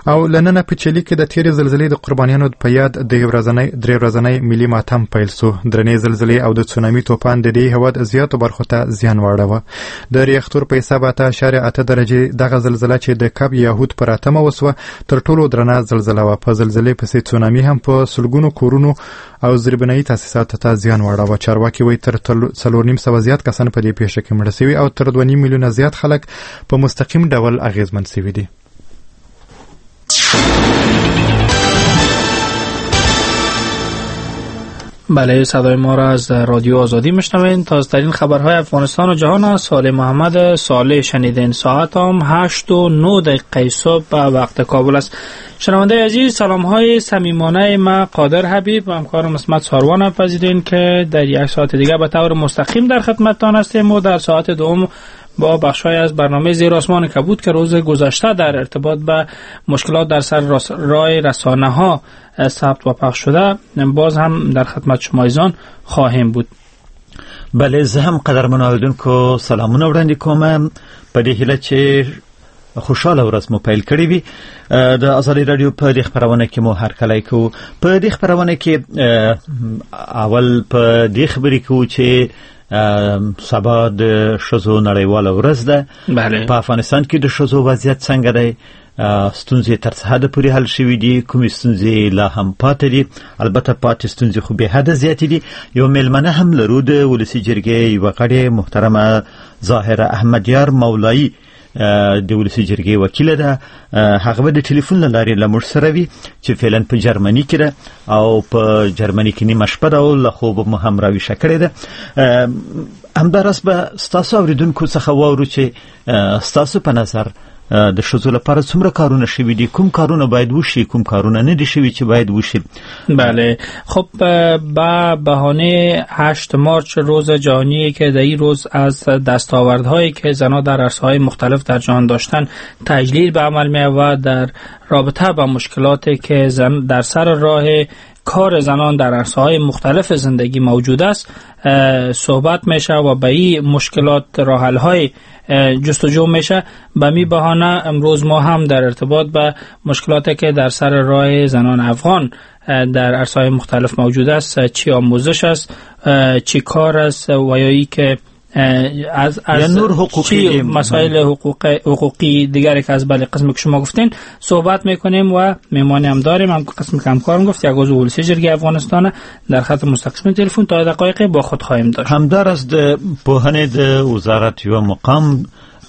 او لننه په چلی کې د تیرې زلزلې د قربانیانو په یاد د یو ورځنۍ ملي ماتم پیل سو. درنې زلزلې او د تسونامي توپان د دې هیواد زیاتو برخو ته زیان واړوه. د ریختور په حساب 8.8 درجه دغه زلزلہ چې د کب یهود پر اتمه وسوه تر ټولو درنه زلزلہ و. په زلزلې پسې تسونامي هم په سلګونو کورونو او زیربنایي تاسیساتو ته زیان واړوه. چارواکي وایي تر 4.5 زیات کسان په دې پیښه کې مړه شوي او تر 2.5 میلیونه زیات خلک په مستقیم ډول اغیزمن شوي دي. بله، صدای ما را از رادیو آزادی میشنوین. تازه‌ترین خبرهای افغانستان و جهان است. صالح محمد صالح شنیدین. ساعت هم 8:09 صبح به وقت کابل است. شنونده عزیز، سلام های صمیمانه ما قادر حبیب و همکارم اسمت ساروان پذیرین که در یک ساعت دیگه به طور مستقیم در خدمتتان هستیم و در ساعت دوم با بخشای از برنامه زیر آسمان کبود که روز گذشته در ارتباط به مشکلات در سر راه رسانه ها ثبت و پخش شده باز هم در خدمت شما ایزان خواهیم بود. بله، زه هم قدرمن اوریدونکو سلامونه وړاندې کوم په دې هیله چې خوشاله ورځ مو پیل کړې وي. د ازادي رادیو په دې خبرونه کې مو هر کله کوو. په دې خبرونه کې اول په دې خبرې کوو چې سبا د ښځو نړیواله ورځ ده. په افغانستان کې د ښځو وضعیت څنګه دی؟ ستونزې تر څه حده پورې حل شوي دي؟ کومې ستونزې لا هم پاتې دي؟ البته پاتې ستونزې خو بې حده زیاتې دي. یو میلمنه هم لرو، د ولسي جرګې یوه غړې محترمه ظاهره احمدیار مولایی د ولسي جرګې وکیله ده. هغه به د ټلیفون له لارې له موږ سره وي چې فعلا په جرمني کې ده او په جرمني کې نیمه شپه ده او له خوبه مو هم راویښه کړې ده. همداراز به ستاسو اوریدونکو څخه واورو چې ستاسو په نظر د ښځو لپاره څومره کارونه شوي دي، کوم کارونه باید وشي، کوم کارونه نه دي شوي چې باید وشي. بله، خب با بهانه 8 مارچ روز جهانی که در این روز از دستاوردهایی که زنان در عرصه‌های مختلف در جهان داشتن تجلیل به عمل می‌آید در رابطه با مشکلاتی که در سر راه کار زنان در عرصه‌های مختلف زندگی موجود است صحبت میشه و به این مشکلات راه حل‌های جستجو میشه. به می بهانه امروز ما هم در ارتباط به مشکلاتی که در سر راه زنان افغان در عرصه‌های مختلف موجود است، چی آموزش است، چی کار است و یا ای که از نور حقوقی مسائل حقوقی دیگری که از بله قسمی که شما گفتین صحبت میکنیم و میمانی هم داریم. هم قسمی که همکارم گفت یک عضو ولسی جرګې افغانستان در خط مستقیم تلفن تا دقایق با خود خواهیم داشت. همدار از پوهنې د وزارت یو مقام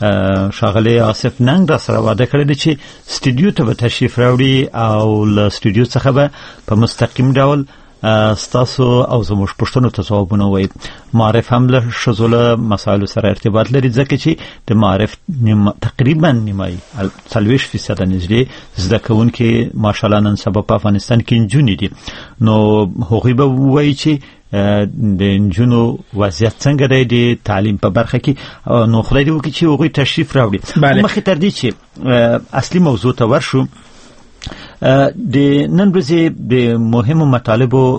ښاغلی آصف ننګ را سره واده کړی دی چې سټوډیو ته به تشریف راوړي او له سټوډیو څخه به په مستقیم ډول ستاسو او زموږ پوښتنو ته ځوابونه وایي. معرف هم له ښځو له مسایلو سره ارتباط لري ځکه چې د معرف تقریبا نیمایي 40% نږدې زده کوونکي ماشاءالله نن سبا په افغانستان کې نجونې دي. نو هغوی به وایي چې د نجونو وضعیت څنګه دی د تعلیم په برخه کې. نو خدای دې وکړي چې هغوی تشریف راوړي. مخکې تر دې چې اصلي موضوع ته ورشو، د نن ورځې د مهمو مطالبو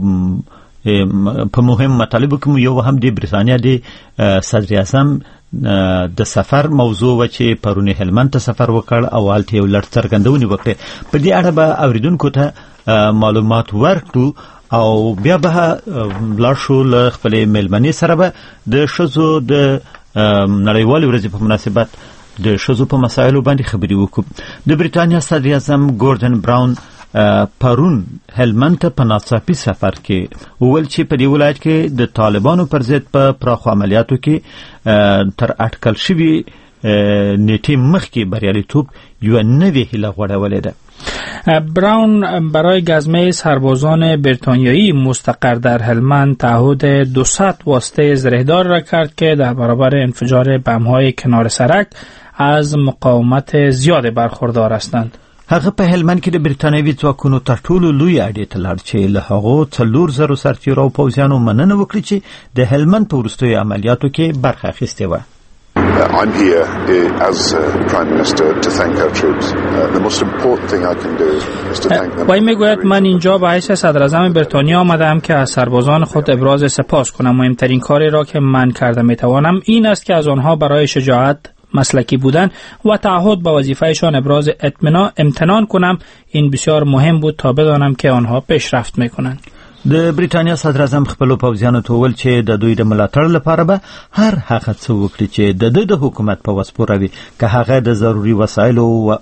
په مهمو مطالبو کې یو هم د بریتانیا د صدر اعظم د سفر موضوع و چې پرون هلمند ته سفر وکړ او هلته یو لړ څرګندونې وکړې. په دې اړه به اوریدونکو ته معلومات ورکړو او بیا به لاړ شو له خپلې میلمنې سره به د ښځو د نړیوالې ورځې په مناسبت د ښځو په مسایلو باندې خبرې وکړو. د بریتانیا صدر اعظم ګوردن براون پرون هلمند ته په ناڅاپي سفر کې وویل چې په دې ولایت کې د طالبانو پر ضد په پراخو عملیاتو کې تر اټکل شوي نیټې مخکې بریالیتوب یوه نوې هیله غوړولې ده. براون برای گزمه سربازان بریتانیایی مستقر در هلمند تعهد 200 واسطه زرهدار را کرد که در برابر انفجار بم‌های کنار سرک از مقاومت زیاد برخوردار هستند. هغه په هلمند کې د بریتانیوي ځواکونو تر ټولو لوی اډې ته لاړ چې له هغو 4,000 سرتیرو او پوځیانو مننه وکړي چې د هلمند په وروستیو عملیاتو کې برخه اخیستې وه. I'm here as Prime Minister to thank our troops. The most important thing I can do is to thank them. وی میگوید من اینجا به حیث صدر اعظم بریتانیا آمدم که از سربازان خود ابراز سپاس کنم. مهمترین کاری را که من کرده میتوانم این است که از آنها برای شجاعت مسلکی بودند و تعهد به وظیفهشان ابراز امتنان کنم. این بسیار مهم بود تا بدانم که آنها پیشرفت میکنند. د بریټانیا صدر اعظم خپل پوځیانو ته وویل چې د دوی د ملاتړ لپاره به هر هغه څه وکړي چې د حکومت په وس پوروي، که هغه د ضروري وسایلو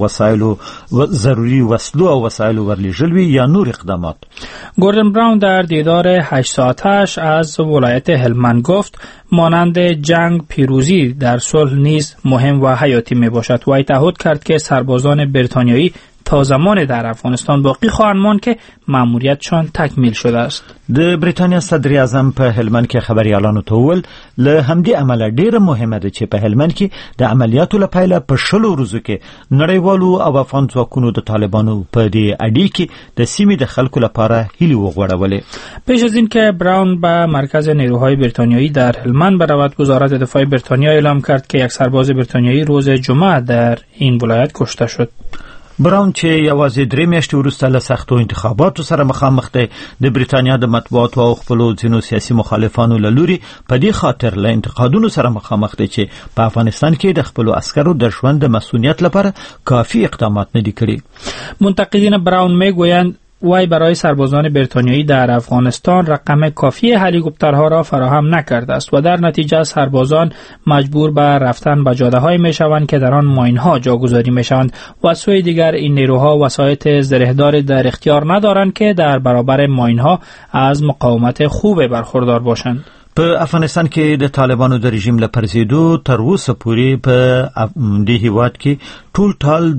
او وسایلو ورلیږل وي یا نور اقدامات. گوردن براون در دیدار 8 ساعتش از ولایت هلمند گفت مانند جنگ پیروزی در صلح نیز مهم و حیاتی می باشد و تعهد کرد که سربازان بریتانیایی تا زمان در افغانستان باقی خواهند ماند که ماموریتشان تکمیل شده است. د بریټانیا صدر اعظم په هلمند کې خبريالانو ته وویل له همدې عمله ډیره مهمه ده چې په هلمند کې د عملیاتو لپاره په 10 ورځو کې نړیوالو او افغان ځواکونو د طالبانو په دې اړیکې کې د سیمې د خلکو لپاره هیلې وغوړولې. پیش از این که براون به مرکز نیروهای بریتانیایی در هلمند برود، وزارت دفاع بریتانیا اعلام کرد که یک سرباز بریتانیایی روز جمعه در این ولایت کشته شد. براون چې یوازې 3 میاشتې وروسته له سختو انتخاباتو سره مخامخ دی، د بریتانیا د مطبوعاتو او خپلو ځینو سیاسي مخالفانو له لوري په دې خاطر له انتقادونو سره مخامخ دی چې په افغانستان کې د خپلو عسکرو د ژوند د مسئولیت لپاره کافی اقدامات نه دي کړي. منتقدین براون میگویند وی برای سربازان بریتانیایی در افغانستان رقم کافی هلیکوپترها را فراهم نکرده است و در نتیجه سربازان مجبور به رفتن به جاده‌های میشوند که در آن ماین‌ها جاگذاری میشوند و سوی دیگر این نیروها وسایط زرهدار در اختیار ندارند که در برابر ماین‌ها از مقاومت خوب برخوردار باشند. په افغانستان کې د طالبانو د رژیم لپاره تر اوسه پورې په دې هیواد کې ټول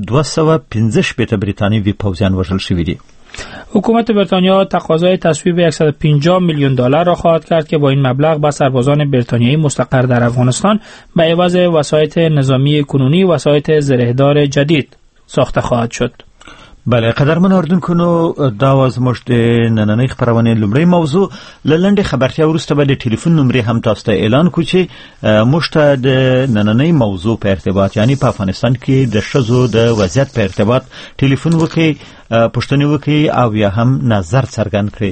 215 بریتانیوي پوځیان وژل شوي دي. حکومت بریتانیا تقاضای تصویب $150 میلیون را خواهد کرد که با این مبلغ به سربازان بریتانیایی مستقر در افغانستان به عوض وسایط نظامی کنونی وسایط زرهدار جدید ساخته خواهد شد. بله، قدرمن اوردونکو، دا و زموږ د نننۍ خبرونه لومړی موضوع. لنډه خبرتیا وروسته به د ټلیفون نمبر هم تاسو ته اعلان کوو چې موږ ته د نننۍ موضوع په ارتباط، یعنی په افغانستان کې د ښځو د وضعیت په ارتباط ټلیفون وکړئ، پوښتنې وکړئ او یا هم نظر څرګند کړئ.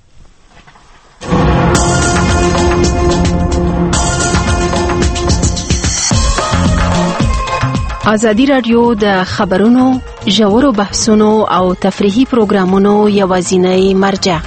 ازادي رادیو د خبرونو، ژورو بحثونو او تفریحي پروګرامونو یوازینی مرجع.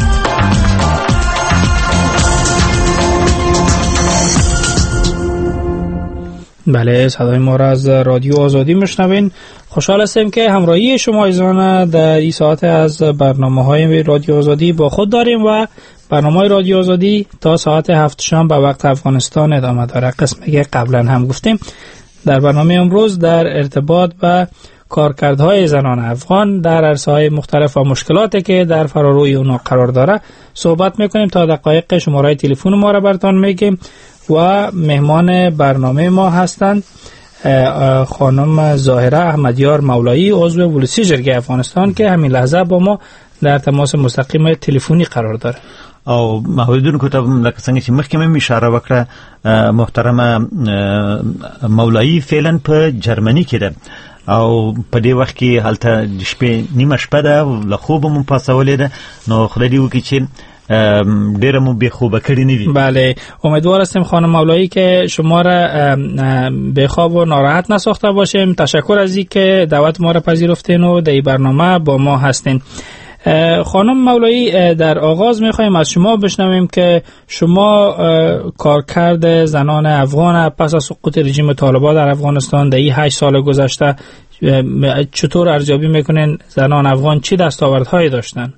بله، صدای ما را از رادیو آزادی میشنوین. خوشحال هستیم که همراهی شما عزیزان در این ساعت از برنامه‌های رادیو آزادی با خود داریم و برنامه رادیو آزادی تا ساعت 7 شام به وقت افغانستان ادامه داره. قسمی که قبلا هم گفتیم در برنامه امروز در ارتباط به کارکردهای زنان افغان در عرصه‌های مختلف و مشکلاتی که در فراروی اونا قرار داره صحبت میکنیم. تا دقایق شماره تلفن ما را براتون میگیم و مهمان برنامه ما هستند خانم ظاهره احمدیار مولایی، عضو ولسی جرګې افغانستان که همین لحظه با ما در تماس مستقیم تلفنی قرار داره. او اوریدونکو ته لکه څنګه چې مخکې مې اشاره وکړه، محترمه مولایی فعلا په جرمني کې ده او په دې وخت کې هلته د شپې نیمه شپه ده، له خوبه مو پاسولې ده، نو خدای دې وکړي چې ډیره مو به خوبه کړی نه وي. بله، امیدوار هستیم خانم مولایی که شما را به خواب و ناراحت نساخته باشیم. تشکر از اینکه دعوت ما را پذیرفتین و در این برنامه با ما هستین. خانم مولایی، در آغاز میخوایم از شما بشنویم که شما کارکرد زنان افغان پس از سقوط رژیم طالبان در افغانستان در این 8 سال گذشته چطور ارزیابی میکنین؟ زنان افغان چی دستاوردهایی داشتن؟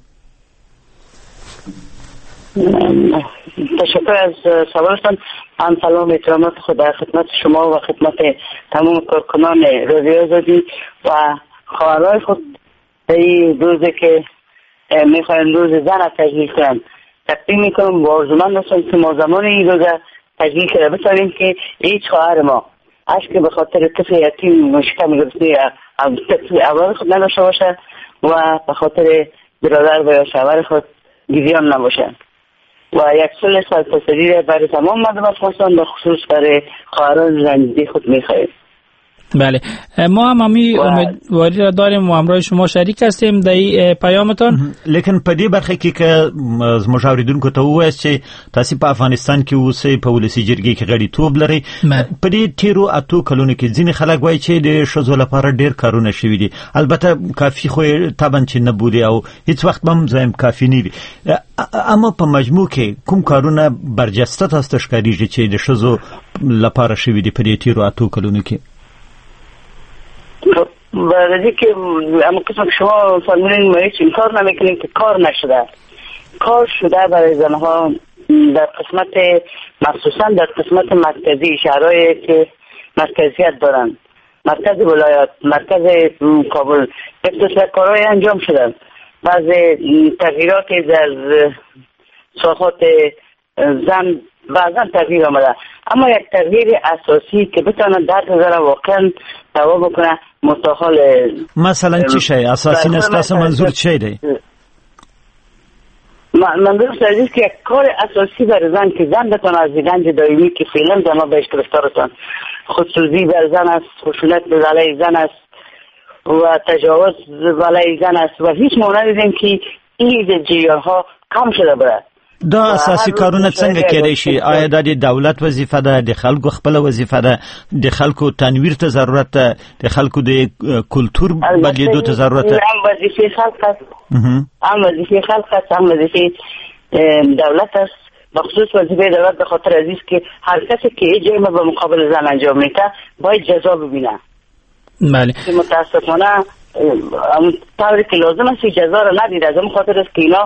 تشکر از سوالتان. هم سلام احترامات خود در خدمت شما و خدمت تمام کارکنان رادیو آزادی و خبرهای خود در این روزی که میخوایم روز زن را تجلیل کنم تقدیم میکنم و آرزومند هستم که ما زمان این روز تجلیل کرده بتانیم که هیچ خواهر ما عشق به خاطر طفل یتیم شکم گرفته طفل اول خود نداشته باشه و به خاطر برادر و یا شوهر خود گریان نباشه و یک صلح سرتاسری برای تمام مردم افغانستان به خصوص برای خواهران رنجیده خود میخواهیم. بله، ما هم امیدواری را داریم و همراه شما شریک هستیم در این پیامتان. لیکن په دې برخه کې که زموږ اوریدونکو ته ووایاست چې تاسو په افغانستان کې اوسئ، په ولسي جرګې کې غړیتوب لرئ، په دې تیرو اتو کلونو کې ځینې خلک وایي چې د ښځو لپاره ډېر کارونه شوي دي، البته کافي خو طبعا چې نه بودي او هیڅ وخت هم زم کافي نه وي، اما په مجموع کې کوم کارونه برجسته تاسو ته ښکارېږي چې د ښځو لپاره شوي دي په دې تیرو اتو کلونو کې؟ برای که اما قسم که شما فرمودین ما هیچ کار نمیکنیم که کار نشده. کار شده برای زنها در قسمت مخصوصا در قسمت مرکزی شهرهایی که مرکزیت دارن، مرکز ولایت، مرکز کابل، یک دوسر کارهای انجام شدن. بعضی تغییراتی در ساحات زن بعضا تغییر آمده، اما یک تغییر اساسی که بتونه درد زن واقعا دوا بکنه مستحال. مثلا چی شی اساسی نیست؟ منظور چی دی؟ منظور از که یک کار اساسی برای زن که زن بتونه از گنج دائمی که فعلا زنها بهش گرفتار هستند، خودسوزی بر زن است، خشونت علیه زن است و تجاوز علیه زن است و هیچ مانع ندیدیم که این جریان‌ها کم شده بره. دا اساسي کارونه څنګه کېدای شي؟ آیا د دولت وظیفه ده، د خلکو خپل وظیفه ده، د خلکو تنویر ته ضرورت ده، د خلکو د کلچر بدلیدو ته ضرورت ده؟ هم وظیفه خلق است، هم وظیفه خلق است، هم وظیفه دولت است. بخصوص وظیفه دولت به خاطر از که هر کسی که یه جرم به مقابل زن انجام میده باید جزا ببینه. بله. متاسفانه طوری که لازم است جزا را ندید، از اون خاطر است که اینا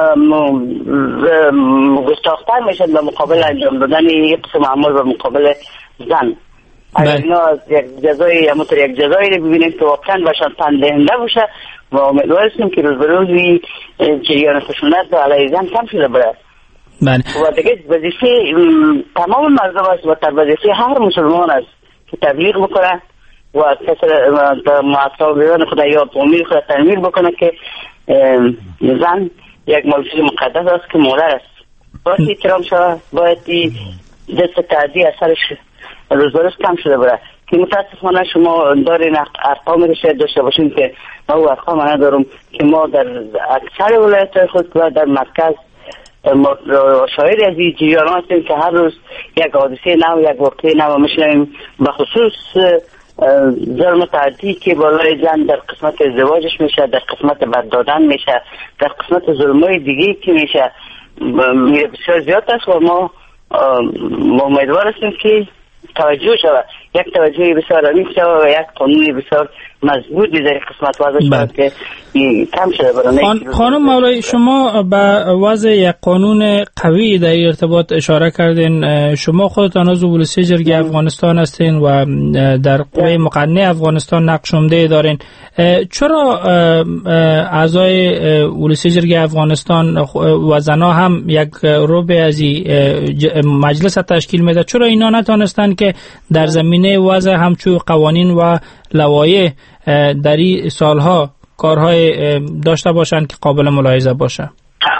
گستاختر میشن به مقابل انجام دادن یک قسم عمل به مقابل زن. اگر اینا از یک جزایی همونطور یک جزایی رو ببینیم که واقعا باشن تندهنده باشه و امیدوار هستیم که روز به روزی جریان خشونت علیه زن کم شده بره. بله. و دیگه وظیفه تمام مردم است و در وظیفه هر مسلمان است که تبلیغ بکنه و کسر معصوم خدایات و امیر خدا تنویر بکنه که زن یک موجود مقدس است که مادر است، باید احترام شود، باید دست تعدی اثرش روز به روز کم شده بره. که متاسفانه شما دارین ارقام شاید داشته باشین که ما او ارقام ندارم که ما در اکثر ولایت خود و در مرکز شاهد از این جریان هستیم که هر روز یک حادثه نو، یک واقعه نو میشنویم، بخصوص ظلم تعدی که بالای زن در قسمت ازدواجش میشه، در قسمت بردادن میشه، در قسمت ظلمای دیگه که میشه بسیار زیاد است و ما امیدوار هستیم که توجه شود، یک توجه بسیار عمیق شود و یک قانون بسیار مضبوطی در قسمت وضع شود که کم شده برای. خانم مولایی، شما به وضع یک قانون قوی در ارتباط اشاره کردین. شما خودتان عضو ولسی جرگه افغانستان هستین و در قوه مقننه افغانستان نقش عمده دارین. چرا اعضای ولسی جرگه افغانستان و زنا هم یک ربع از مجلس تشکیل میده، چرا اینا نتونستن که در زمینه وضع همچون قوانین و لوایح در این سالها کارهای داشته باشن که قابل ملاحظه باشه؟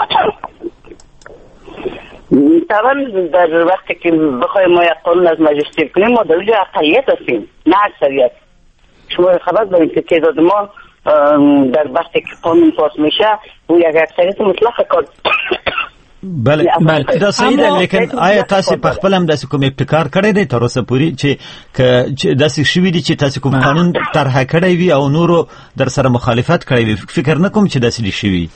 طبعا در وقتی که بخوایم ما یک قانون از مجلس تصویب کنیم ما در اقلیت هستیم نه اکثریت. شما خبر دارید که تعداد ما در وقتی که قانون پاس میشه او یک اکثریت مطلق کار. بله دا صحیح ده، لیکن آیا تاسو په خپل هم داسې کوم ابتکار کړی دی تر اوسه پورې چې داسې شوي دي چې تاسو کوم قانون طرحه کړی وي او نورو در سره مخالفت کړی وي؟ فکر نه کوم چې داسې دي شوي.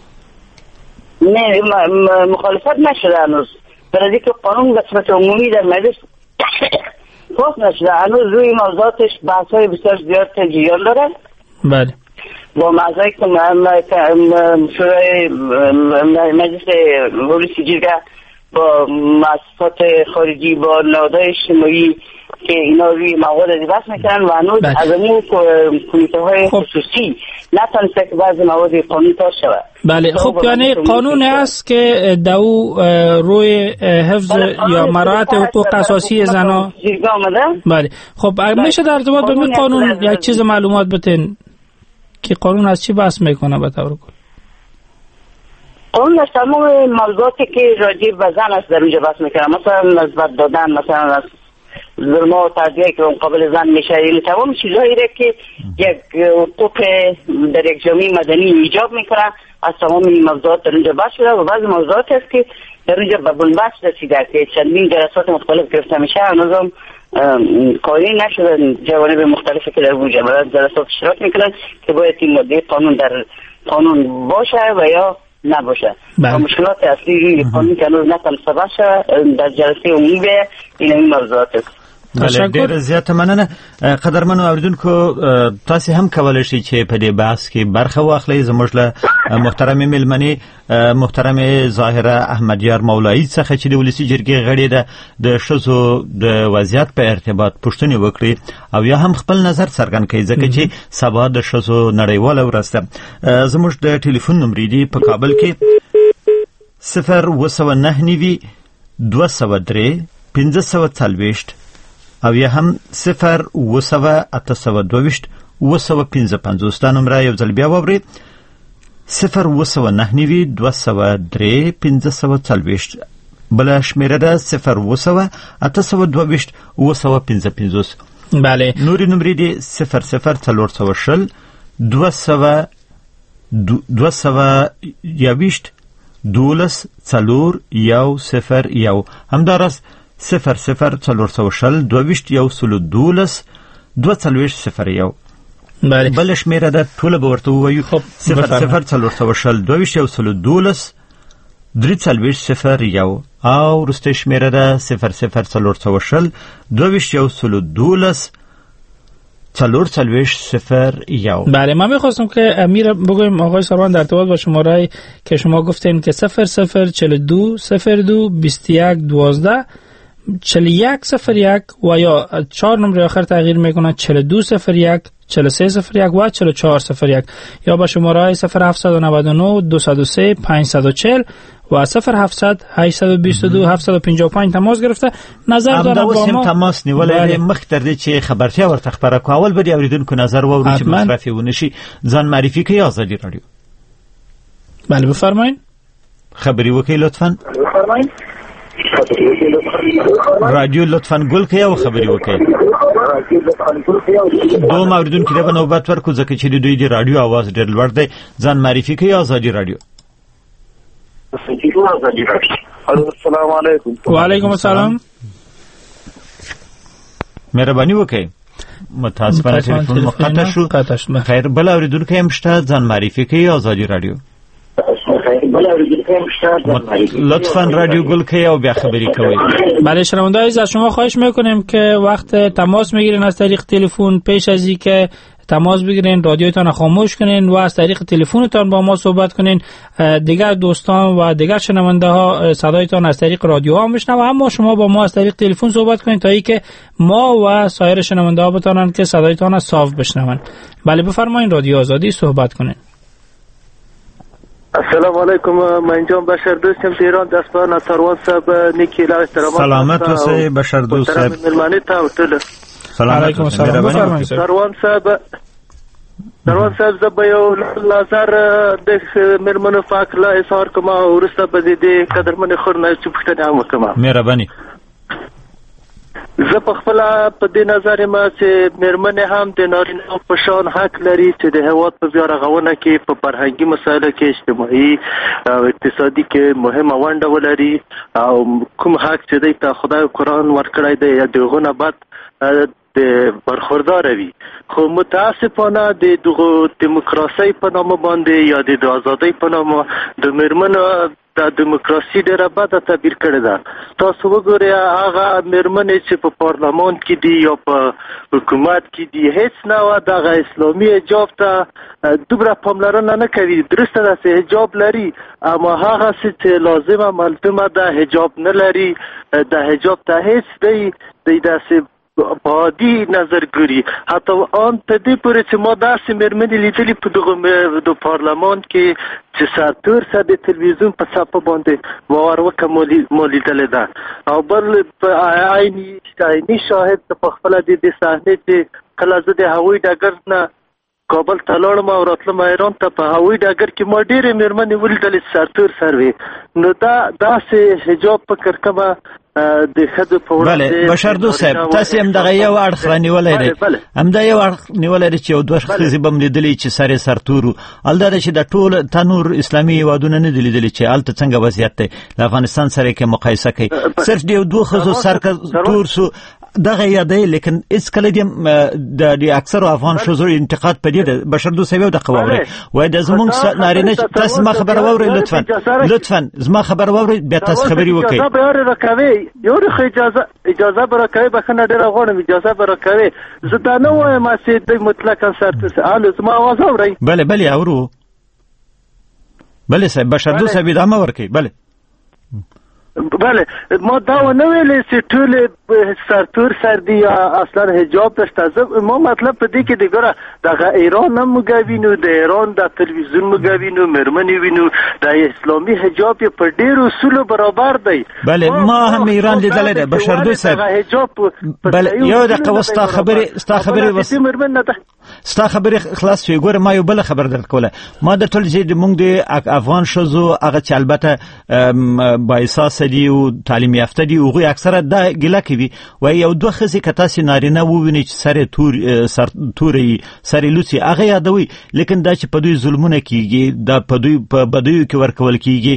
نه مخالفت نشده هنوز، برای که قانون به صورت عمومی در مجلس پاس نشده هنوز، روی موضوعاتش بحث‌های بسیار زیاد جریان داره. بله. با معضایی که شورای مجلس ولسی جرگه با مؤسسات خارجی با نهادهای اجتماعی که اینا روی مواد بحث میکنن و هنوز از اون کمیته های خصوصی نتونسته که بعضی مواد قانون پاس شود. بله خب یعنی قانون است که دو روی حفظ یا مراعات حقوق اساسی زنها آمده. بله خب میشه در ارتباط با این قانون یک چیز معلومات بتین که قانون از چی بحث میکنه به طور کلی؟ قانون از تمام موضوعاتی که راجع به زن است در اونجا بحث میکنه، مثلا نسبت دادن، مثلا از ظلم و تعدیه که مقابل زن میشه، این تمام چیزایی را که یک حقوق در یک جامعه مدنی ایجاب میکنه از تمام این موضوعات در اونجا بحث شده و بعضی موضوعات هست که در اونجا به بنبست رسیده که چندین جلسات مختلف گرفته میشه، هنوزم قانونی نشده. جوانب مختلفی که در اونجا جلسات اشتراک میکنن که باید این ماده قانون در قانون باشه و یا نباشه. و مشکلات اصلی قانون که هنوز نتونسته باشه در جلسه عمومی این موضوعات است. بله، ډیر زیات مننه. قدرمنو اوریدونکو، تاسو هم کولای شئ چې په دې بحث کې برخه واخلئ. زموږ له محترم ملمنې محترم ظاهره احمدیار مولایی څخه چې د ولسی جرګې غړي ده د ښځو د وضعیت په ارتباط پوښتنې وکړي او یا هم خپل نظر څرګند کړي، ځکه چې سبا د ښځو نړیواله ورځ ده. زموږ د ټلیفون نمبر دی په کابل کې 029 203 540 او یا هم 0 9 دا نمبر یو ځل بیا واورئ 0 203 540 بله شمیره ده 0 9 بله. نوری نمبری دی 0 420 12 101 همدارس 0 420 12 بله. بل شمیره ده ټوله به ورته ووایو 0 420 12 او وروستۍ شمیره ده 0 420 12 بله. من میخواستم که امیر بگویم آقای سروان در ارتباط با شماره که شما گفتین که 0 42 02 21 12 4101 و یا 4 نمره آخر تغییر میکنه 4201 4301 و 4401 یا با شماره های 0799 203 540 و 0700 822 755 تماس گرفته نظر دارم با ما. تماس نیولای مخ تر دې چې خبرتیا ورته خبره کو اول به اوریدونکو نظر ووري چې مصرفي ونشي ځان معرفي کوي آزادی رادیو. بله بفرمایید. خبری وکي لطفاً. بفرمایید. رادیو لطفاً ګل کړئ او خبري وکړئ. دوه اوریدونکو ته نوبت ورکو ځکه چې دوی دی رادیو आवाज ډېر لوړ دی. ځان معرفي کوي آزادی رادیو. السلام علیکم. وعلیکم السلام. مهرباني وکړئ. متاسفانه ټلیفون مقطع شو. خیر بل اوریدونکو هم شته ځان معرفي کوي آزادی رادیو. لطفاً رادیو گل که او بیا خبری کوي. بله شنونده عزیز از شما خواهش میکنیم که وقت تماس میگیرین از طریق تلفن پیش از این که تماس بگیرین رادیوتان خاموش کنین و از طریق تلفنتان با ما صحبت کنین. دیگر دوستان و دیگر شنونده ها صدایتان از طریق رادیو ها میشنوه، اما شما با ما از طریق تلفن صحبت کنین تا اینکه ما و سایر شنونده ها بتونن که صدایتان صاف بشنون. بله بفرمایین رادیو آزادی صحبت کنین. السلام علیکم. من جان بشر دوستم ایران دستان سروان صاحب نیکی لا احترام. سلامت اوسئ بشر دوست صاحب. ملمنی ته ټول. سلام علیکم. سروان صاحب زه به یو نظر د ملمنو پاک لا اظهار کوم او ورسته به دې قدرمن خورنه چې پښتنه هم کوم. مهرباني. زه په خپل په دې نظر ما چې مېرمنې هم د نارینه په شان حق لري چې د هېواد په بیا رغونه کې په فرهنګي مسایلو کې اجتماعي او اقتصادي کې مهمه ونډه ولري او کوم حق چې دی ته خدای قرآن ورکړی دی یا دغه نه بعد د برخوردار وي. خو متاسفانه د دغه دیموکراسي په نامه باندې یا د آزادۍ په نامه د مېرمنو د دیموکراسي ډېره بده تعبیر کړې ده. تاسو وګورئ هغه مېرمنې چې په پارلمان کې دي یا په حکومت کې دي هیڅ نه دغه اسلامي حجاب ته دومره پاملرنه نه کوي. درسته ده چې حجاب لري اما هغه چې لازمه ملزمه ده حجاب نه لري. د حجاب ته هیڅ دی داسې بادي نظر ګوري. حتی آن ته دې پورې چې ما داسې مېرمنې لیدلې په دغه د پارلمان کې چې سرتور سره د تلویزیون په څپه باندې باور وکړه ما لیدلې ده. او بل عیني شاهد په خپله د دې صحنې چې کله زه د هوایي ډګر نه کابل ته لاړم او راتلم ایران ته په هوایي ډګر کې ما ډېرې مېرمنې ولیدلې چې سرتور سر وې. نو دا داسې حجاب فکر کومه د خدو په وړاندې بله بشردو صاحب تاسو هم دغه یو اړخ رانیولای دی همدا یو اړخ نیولای دی چې یو دوه ښځې به لیدلې چې سر سرتورو الدا چې د ټول تنور اسلامي هیوادونه نه لیدلې چې الته څنګه وضعیت دی د افغانستان سره کې مقایسه کوي صرف د دوه ښځو سر تور سو دغه یادې لیکن اس کله د اکثر افغان شوزو انتقاد پدې د بشردو صاحب د قواوري وای د زمونږ نارینه تاسو ما خبر واوري لطفا زما خبر واوري بیا تاسو خبري وکړئ اجازه به راکوي یو اجازه به راکوي بخنه ډیره غواړم اجازه به راکوي زه دا نه وایم چې د مطلقاً سرته زما आवाज اوري بله اورو بله صاحب بشردو صاحب د امر کوي بله ما دا ونه ویلې چې ټول سرتور سردي یا اصلا حجاب داشته ما مطلب په دې کې دیګره د ایران هم مګوینو د ایران د تلویزیون مګوینو مرمنې وینو د اسلامي حجاب په ډیرو اصولو برابر دی بله ما هم ایران لیدل دی بشردو صاحب بله یو دقیقه وستا خبره ستا خبره خلاص شوی ګوره ما یو بل خبر درکوله ما د ټول چې مونږ د افغان شوزو هغه چې البته بایساس دي او تعلیم یافته دي او اکثره د ګله کوي و یو دوه خزي کتا سي نارینه وویني چې سر توري سر لوسی هغه یادوي لیکن دا چې په دوی ظلمونه کیږي دا په دوی په بدوی کې ورکول کیږي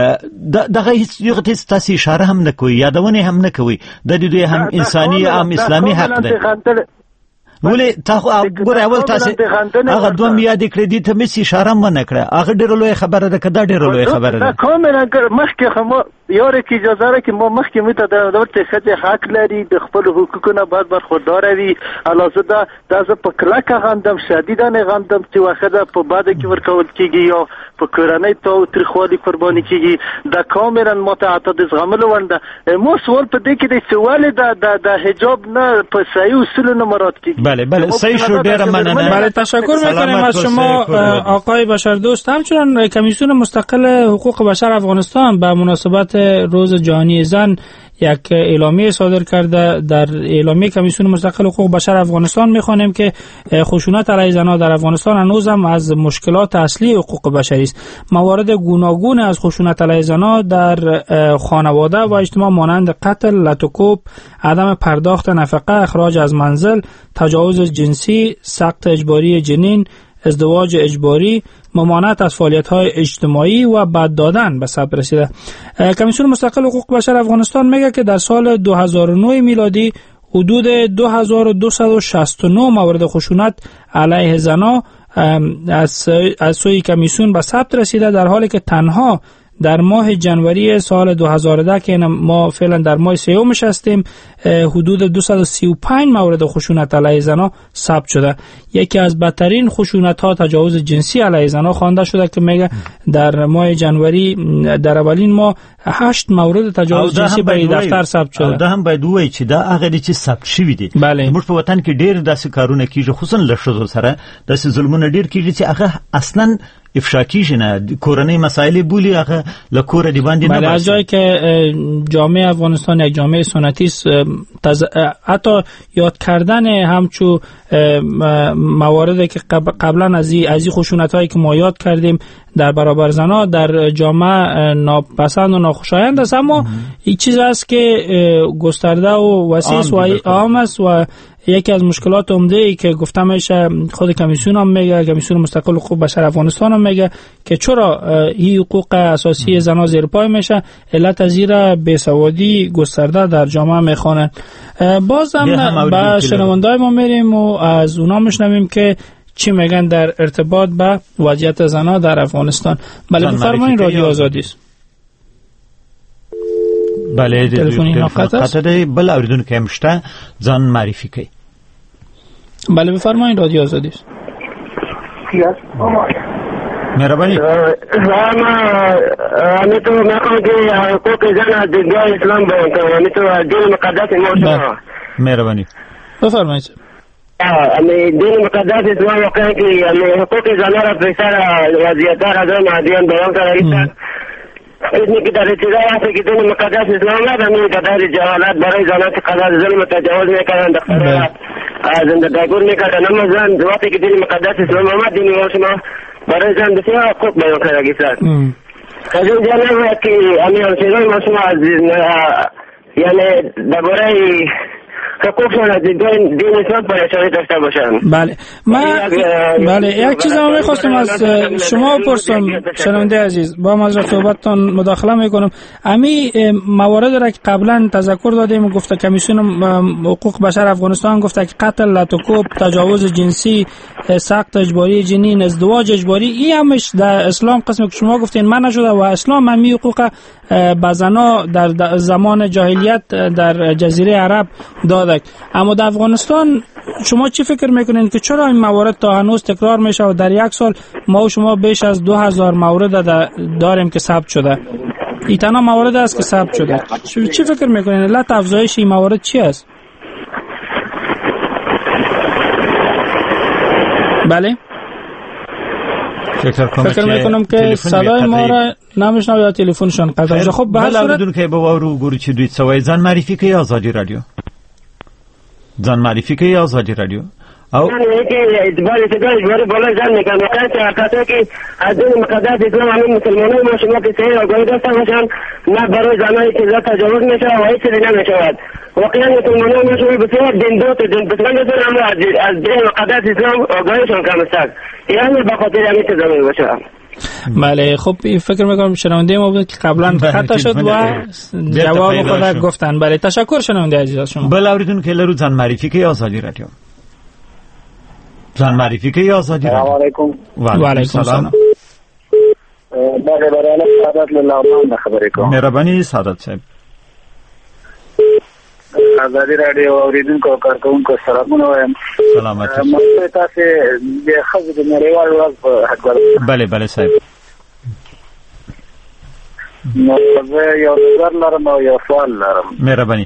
دغه هیڅ یو تاسو اشاره هم نه کوي یادونه هم نه کوي د دوی هم انساني هم اسلامي حق ده ولې تاسو ګور اول تاسو هغه دوه میادې کړې ته مې اشاره نه کړه هغه ډېر لوی خبره ده کدا ډېر لوی خبره ده کومه مخکې خمو یاره کې اجازه را کې ما مخکې مته د ورته خځه حق لري د خپل حقوقونو باید برخوردار وي علاوه دا په کلکه غندم شدیدانه غندم چې واخده په بعد کې ورکول کیږي یا په کورنۍ تو ترخوالي قرباني کیږي د کامران متعدد زغمل ونده مو سوال په دې کې د سوال د حجاب نه په صحیح اصول نه مراد کیږي بله صحیح شو ډیره مننه بله تشکر میکنیم از شما آقای بشردوست. همچنان کمیسیون مستقل حقوق بشر افغانستان به مناسبت روز جهانی زن یک اعلامیه صادر کرده. در اعلامیه کمیسیون مستقل حقوق بشر افغانستان میخوانیم که خشونت علیه زنان در افغانستان هنوز هم از مشکلات اصلی حقوق بشری است. موارد گوناگون از خشونت علیه زنان در خانواده و اجتماع مانند قتل، لطوکوب، عدم پرداخت نفقه، اخراج از منزل، تجاوز جنسی، سقط اجباری جنین، ازدواج اجباری، ممانعت از فعالیت‌های اجتماعی و بد دادن به ثبت رسیده. کمیسیون مستقل حقوق بشر افغانستان میگه که در سال 2009 میلادی حدود 2269 مورد خشونت علیه زنان از سوی کمیسیون به ثبت رسیده، در حالی که تنها در ماه جنوری سال 2010 که ما فعلا در ماه سوم هستیم حدود 235 مورد خشونت علیه زنان ثبت شده. یکی از بدترین خشونت ها تجاوز جنسی علیه زنان خوانده شده که میگه در ماه جنوری در اولین ماه 8 مورد تجاوز جنسی به دفتر ثبت شده. دا هم باید وایي چې دا هغه دي چې ثبت شوی دي. موږ په وطن کې ډېر داسې کارونه کیږي خصوصا له ښځو سره داسې ظلمونه ډېر کیږي چې هغه اصلا افشا کیږي نه کورنۍ مسائل بولی هغه له کور دی باندې نه. از جایی که جامعه افغانستان یک جامعه سنتی است حتی یاد کردن همچو مواردی که قبلا از این خشونت‌هایی که ما یاد کردیم در برابر زنان در جامعه ناپسند و ناخوشایند است، اما این چیز است که گسترده و وسیع و عام است و یکی از مشکلات عمده ای که گفتم میشه خود کمیسیون هم میگه، کمیسیون مستقل حقوق بشر افغانستان هم میگه که چرا این حقوق اساسی زنان زیر پای میشه، علت از زیر بیسوادی گسترده در جامعه میخوانن. باز هم با شنوندای ما میریم و از اونا میشنویم که چی میگن در ارتباط به وضعیت زنان در افغانستان. بله بفرمایید، رادیو آزادی است. بله تلفنی نقطه ده بل اوریدون که مشته ځان معرفی کوي. بله بفرمایید، رادیو آزادی است. مهربانی. امی تو میخوام که حقوق زن دیگه اسلام بیان کنم. امی تو دین مقدس ما. مهربانی. بفرمایید. امی دین مقدس اسلام واقعا که امی حقوق زن را پیسر وضعیت را دارم عادیان بیان کنم. اینی که در ابتدای هست که دین مقدس اسلام را همین قدر جهالت برای زنان که قدر ظلم تجاوز میکنن دخترها زندگی میکنن، اما زن وقتی که دین مقدس اسلام آمد دین شما برای زن بسیار حقوق بیان کردگی سر. از این جانب که همین همچنان ما شما از یعنی درباره حقوقشان از دین اسلام پریشانی داشته باشن. بله بله یک چیز هم میخواستم از شما بپرسم شنونده عزیز، با معذرت صحبتتان مداخله میکنم. امی موارد را که قبلا تذکر دادیم، گفته کمیسیون حقوق بشر افغانستان گفته که قتل، لطوکوب، تجاوز جنسی، سقط اجباری جنین، ازدواج اجباری، این همش در اسلام قسمی که شما گفتین من نشده و اسلام همی حقوق به زنا در زمان جاهلیت در جزیره عرب داده. اما در افغانستان شما چی فکر میکنین که چرا این موارد تا هنوز تکرار میشه و در یک سال ما و شما بیش از 2000 مورد داریم که ثبت شده؟ این تنها موارد است که ثبت شده. چی فکر میکنین علت افزایش این موارد چی است؟ بله فکر میکنم که صدای ما را نمیشنوه یا تلفنشان قطع شده. خب به هر صورت بدون که بوارو گورو چی دوید سوای زن معرفی که آزادی رادیو، زن معرفی که آزادی رادیو او یعنی که اجباری بالا زن میکنم که حقیقتا که از دین مقدس اسلام همین مسلمانان ما شما که صحیح آگاهی داشته باشن، نه برای زنایی که زد تجاوز میشه و هیچ چیزی نمیشود. واقعا مسلمانان ما شما بسیار دین دوست دین پسند دارن، اما از دین مقدس اسلام آگاهیشون کم است. یعنی به خاطر همین چیزا میباشه. بله خب فکر میکنم شنونده ما بود که قبلا خطا شد و جواب خود گفتن. بله تشکر شنونده عزیز شما. بله اوریدون که لرو زن معرفی که آزادی رادیو، زن معرفی که آزادی رادیو. سلام علیکم. و علیکم السلام. بله برای سعادت لله خبرې کوم. مهرباني سعادت صاحب. آزادی رادیو اوریدونکو کارکونکو سلامونه وایم. سلامت. مې تاسو د خزې د نړیوال ورځ په حق بله بله صاحب. نو زه یو نظر لرم او یو سوال لرم. مهرباني.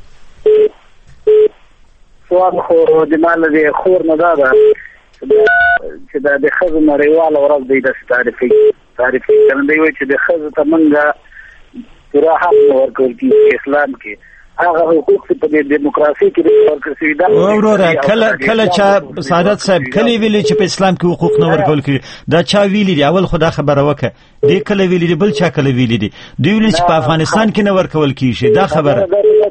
سوال خو د مال د خور نه ده چې د خزې نړیوال ورځ دی د تعریفي کنه دی چې د خزې ته منګه پورا حق ورکول کی اسلام کې هغه حقوق په دیموکراسي کې ورکړل شوی دا وروره کله چا سعادت صاحب کلی ویلي چې په اسلام کې حقوق نه ورکول کی دا چا ویلي دی؟ اول خدا خبره وکړه دې کله ویلي دی بل چا کله ویلي دی؟ دوی ویلي چې په افغانستان کې نه ورکول کیږي دا خبره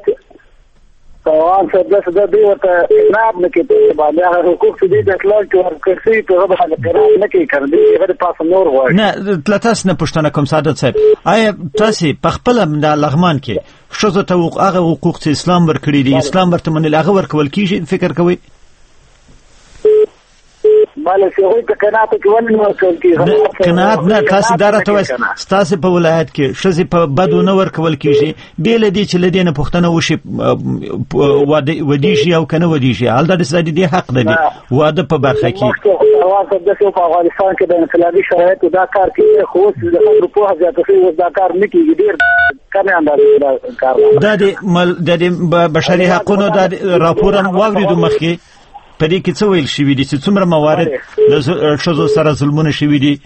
سوال څه د دې ورته اقرار نه کوي باندې هغه حقوق چې د اسلام کې ورکړل شوی په هغه باندې اقرار نه کوي کړی هغه پاس نور غواړي نه تاسو نه پوښتنه کوم سعادت صاحب آیا تاسو په خپل د لغمان کې شوزه ته هغه حقوق چې اسلام ورکړي دي اسلام ورته منل هغه ورکول کیږي فکر کوئ؟ ماله شوی ته قناعت کوي نه ورکول کیږي قناعت نه تاسو دارته وایي تاسو په ولایت کې شوزه په بدو نه ورکول کیږي بیل دي چې لدی نه پښتنه وشي ودی شي او کنه ودی شي حال د دې حق دی واده په برخه کې واده د افغانستان کې د انقلابي شرایطو دا کار کوي خو د خلکو په حاجت کې دا کار نه کیږي ډیر کم اندازې کار د بشري حقوقو د راپورم واوریدو مخکې په دې کې څه ویل شوی دي چې څومره موارد د ښځو سره ظلمونه شوي دي؟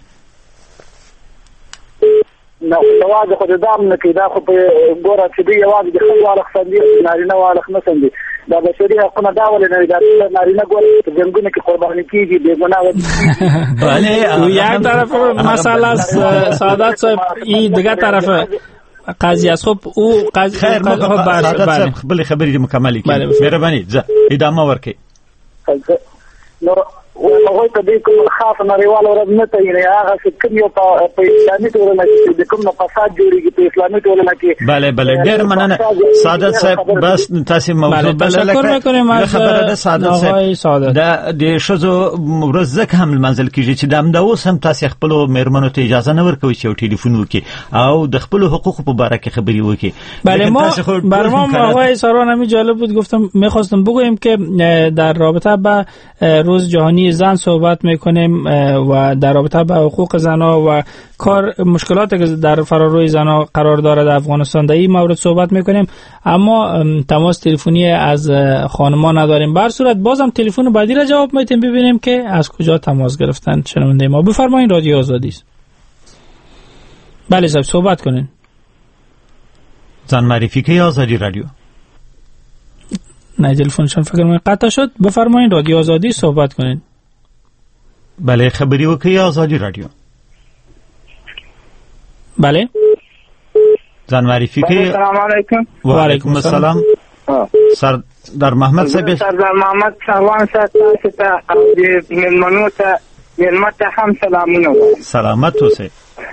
نو یوازې خو د دام نه کې دا خو په ګوره چې دوی یوازې د ښځو اړخ سندي نارینه اړخ نه سندي دا بشري حقونه دا ولې نه دا نارینه ګوره په جنګونو کې قرباني کیږي بې ګناه بله یک طرف مسئله سعادت صاحب این دیگه طرف قضیه است. خب او قضیه خیر سعادت صاحب بل خبری مکملی کړئ مهرباني ادامه ورکړئ. نو هغه ته د کوم خاص نړیوال ورځ نه ته یې هغه چې کوم یو په اسلامي ټولنه کې د کوم فساد جوړیږي په اسلامي ټولنه کې بله ډېر مننه سعادت صاحب بس تاسو موضوع بل لکه خبره ده سعادت صاحب د شزو ورځ هم منزل کېږي چې د اوس هم تاسو خپل مېرمنو ته اجازه نه ورکوي چې ټلیفون وکړي او د خپل حقوق په اړه کې خبري وکړي. بله ما برنامه آقای ساران همین جالب بود گفتم می‌خواستم بگویم که در رابطه با روز جهانی زن صحبت میکنیم و در رابطه با حقوق زنها و کار مشکلاتی که در فراروی زنها قرار داره در افغانستان در این مورد صحبت میکنیم اما تماس تلفنی از خانمان نداریم. به هر صورت بازم تلفن بعدی را جواب میتیم ببینیم که از کجا تماس گرفتن شنونده ما. بفرمایید رادیو آزادی است. بله صاحب صحبت کنین. زن معرفی که آزادی رادیو نه تلفنشون فکر کنم قطع شد. بفرمایید رادیو آزادی صحبت کنین. بله خبری وکړئ آزادی رادیو. بله ځان معرفي کړئ. السلام علیکم. وعلیکم السلام. سردار محمد صاحب. سردار محمد سروان صاحب تاسو ته او د مېلمنو ته هم سلامونه. سلامت اوسئ.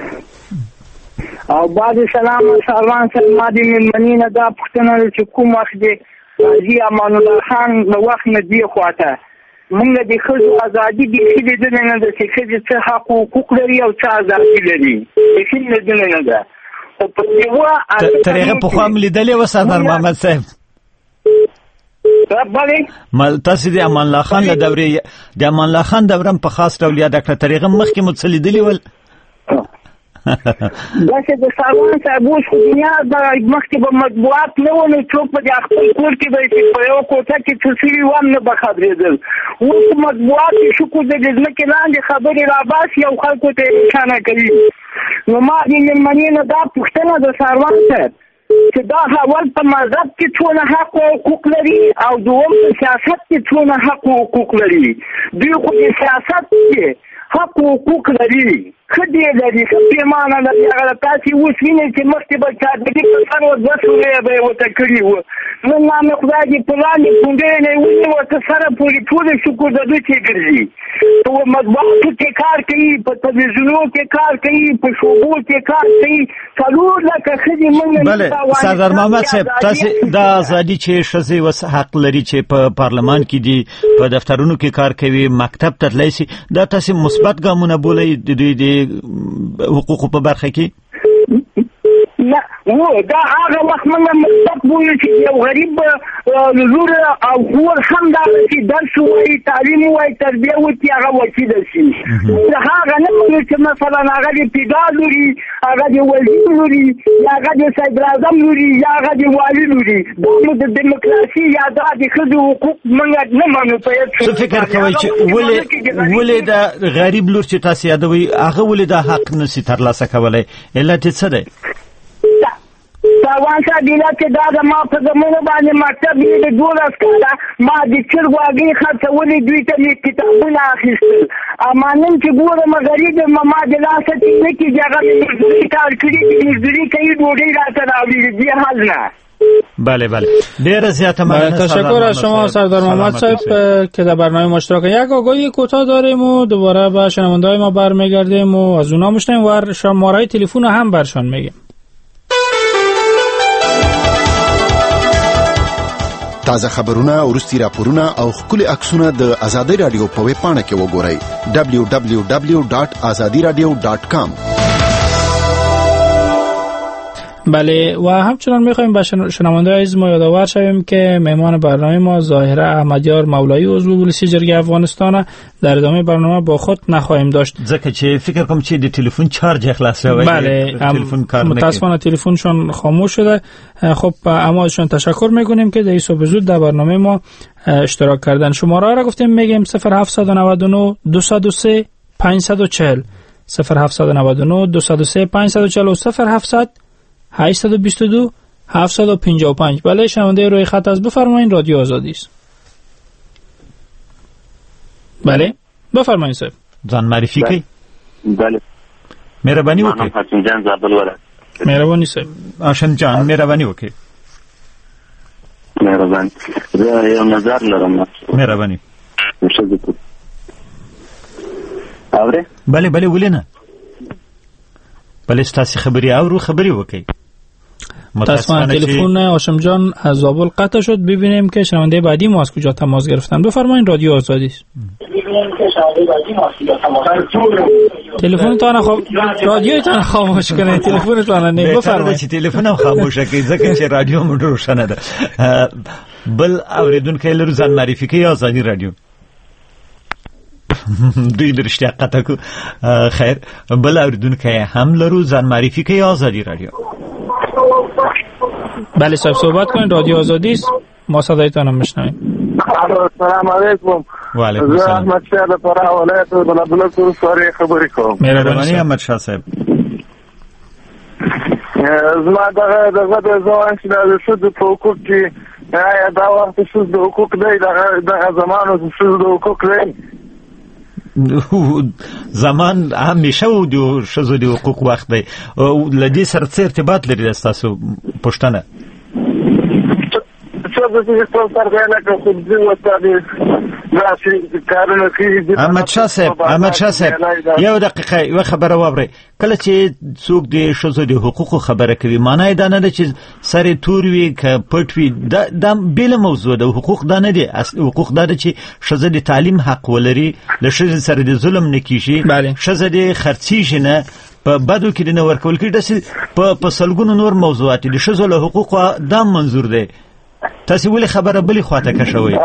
او بعد سلام سروان صاحب ما د مېلمنې نه دا پوښتنه چې کوم وخت دی قاضي امان الله خان د وخت نه دی خواته موږ د ښځو ازادي بیخي لیدلې نه ده چې ښځې څه حق او حقوق لري او څه ازادي لري بیخي لیدلې نه ده. خو په یوه تر هغه پخوا هم لیدلې وه سردار محمد صاحب؟ تاسو د امان الله خان له دورې د امان الله خان دوره په خاص ډول یاد کړه، تر هغه مخکې مو څه لیدلي ول؟ داسې د سروان صاحب اوس خو دنیا مخکې به مطبوعات نه وو نو څوک به د خپل کور کې به چې په یوه کوټه کې څه سوي وم نه به خبرېدل. اوس مطبوعات شکر د ځمکې لاندې خبرې راباسي او خلکو ته یې روښانه کوي. نو ما د مېلمنې نه دا پوښتنه د سروان صاحب چې دا اول په مذهب کې څونه حق او حقوق لري او دوم په سیاست کې څونه حق او حقوق لري. دوی خو د سیاست کې حق او حقوق لري، ښه دی لري، ښه پیمانه لري. هغه تاسې اوس وینئ چې مخکې به چادري په سر و 2 سورې به یې ورته کړي وو. نن نامې خدای دې په لاندې پونډۍ نه یې ونیو ورته سره پورې ټولې شکر د دوی چې ګرځي. په مطبوعاتو کې کار کوي، په تلویزیونونو کې کار کوي، په شوبو کې کار کوي. 4 لکه ښځې موږ بله سردار محمد صاحب تاسې دا ازادي چې ښځې اوس حق لري چې په پارلمان کې دي، په دفترونو کې کار کوي، مکتب ته تللی شي، دا تاسې مثبت ګامونه بولئ د دوی د حقوقو په برخه کې؟ نه دا هغه وخت موږ مثبت بولو چې یو غریب لور او خور هم دغسې درس ووایي، تعلیم ووایي، تربیه وکړي، هغه وکیله شي. هغه نه بولو چې مثلا هغه د پیدا لوري، هغه د وزیر لوري، یا هغه د صدراعظم لوري، یا هغه د والي لوري. دا نو د دیموکراسي یا دا د ښځو حقوق موږ نه منو. څه فکر کوئ چې ولې د غریب لور چې تاسې یادوئ هغه ولې دا حق نشي ترلاسه کولی؟ علت یې څه دی؟ سروان صاحب علت چې دا د ما په زمونو باندې مکتب یې د 12 کاله ما د چرګ واګې خرڅولې، دوی ته مې کتابونه اخیستل. اما نن چې ګورم غریب یم ما د لاسه چې نه کېږي، هغه مې مزدوري کار کړي دي، مزدوري کوي، ډوډۍ راته راوړي دې حال نه. بله ډیره زیاده مننه. تشکر از شما سردار محمد صاحب که در برنامه مشترک. یک آگاهی کوتاه داریم و دوباره به شنونده‌های ما برمیگردیم و از اونا میشنویم و شماره تلفن هم برشان میگیم. تازه خبرونه، وروستي راپورونه او خپل عکسونه د آزادۍ رادیو په ویب پاڼه کې وګورئ www.azadiradio.com. بله و همچنان میخوایم به شنونده عزیز ما یادآور شویم که مهمان برنامه ما ظاهره احمدیار مولایی عضو مجلس جرگه افغانستان در ادامه برنامه با خود نخواهیم داشت ځکه چې فکر کوم چې د تلیفون چارج خلاص شوی. بله متاسفانه تلیفونشون خاموش شده. خب اما ازشون تشکر میکنیم که در صبح زود در برنامه ما اشتراک کردن. شماره را گفتیم میگیم 0799 203 540 0799 203 540 و 0700 822 755. بله شنونده روی خط از بفرمایید، رادیو آزادی است. بله بفرمایید صاحب. ځان معرفي کړئ. بله مهرباني وکړئ. هاشم جان زابل ولایت. مهرباني صاحب. هاشم جان مهرباني وکړئ. مهرباني. زه یو نظر لرم. مهرباني. اوره؟ بله ولې نه؟ بله ستاسې خبرې اورو، خبرې وکړئ. متاسفانه تلفن هاشم جان از زابل قطع شد. ببینیم که شنونده بعدی ما از کجا تماس گرفتن. بفرمایید، رادیو آزادی است. تلفنتون رادیوتون خاموش کنید، تلفنتون نه بفرمایید. چې تلفن هم خاموش کړئ ځکه چې رادیو مو روښانه ده. بل اوریدونکو لرو ځان معرفي کوي آزادي رادیو. دوی درشتیا قطع کو. خیر بل اوریدونکو هم لرو ځان معرفي کوي آزادی رادیو. بله صاحب صحبت کنید، رادیو آزادی است، ما صدایتان هم میشنویم. السلام علیکم. و علیکم السلام. احمد شاه د فراه ولایت بلبلکو سوري خبرې کوم. مهرباني احمد شاه صاحب. زما دغه د ځوان چې د شذ په حقوق کې دا وخت شذ د حقوق دی، دغه زمانو شذ د حقوق دی. زمان همیشه و د ښځو د حقوق وخت دی. له دې سره څه ارتباط لري ستاسو پوښتنه؟ احمد شاه صاحب یو دقیقه یو خبره واورئ. کله چې څوک د ښځو د حقوقو خبره کوي معنی دا نه ده چې سر تور وي که پټ وي، دا بېله موضوع ده. حقوق دا نه دي، حقوق دا ده چې ښځه د تعلیم حق ولري، له ښځې سره د ظلم نه کیږي، ښځه د خرڅیږي نه، په بدو کې د نه ورکول کېږي. داسې په سلګونو نور موضوعات د ښځو له حقوقو دا منظور دی. تاسو ولې خبره بلې خواته کشوئ؟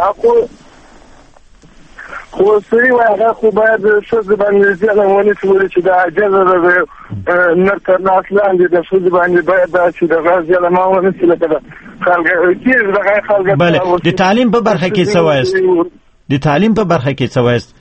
خو سړي وایي هغه خو باید ښځې باندې زیاته ونه شولي چې دا عجزه ده د نر تر ناس لاندې د ښځې باندې باید دا چې دغه ظلمه ونه شي لکه د خلک کېږي دغه خلک. بله، د تعلیم په برخه کې څه وایست؟ د تعلیم په برخه کې څه وایست؟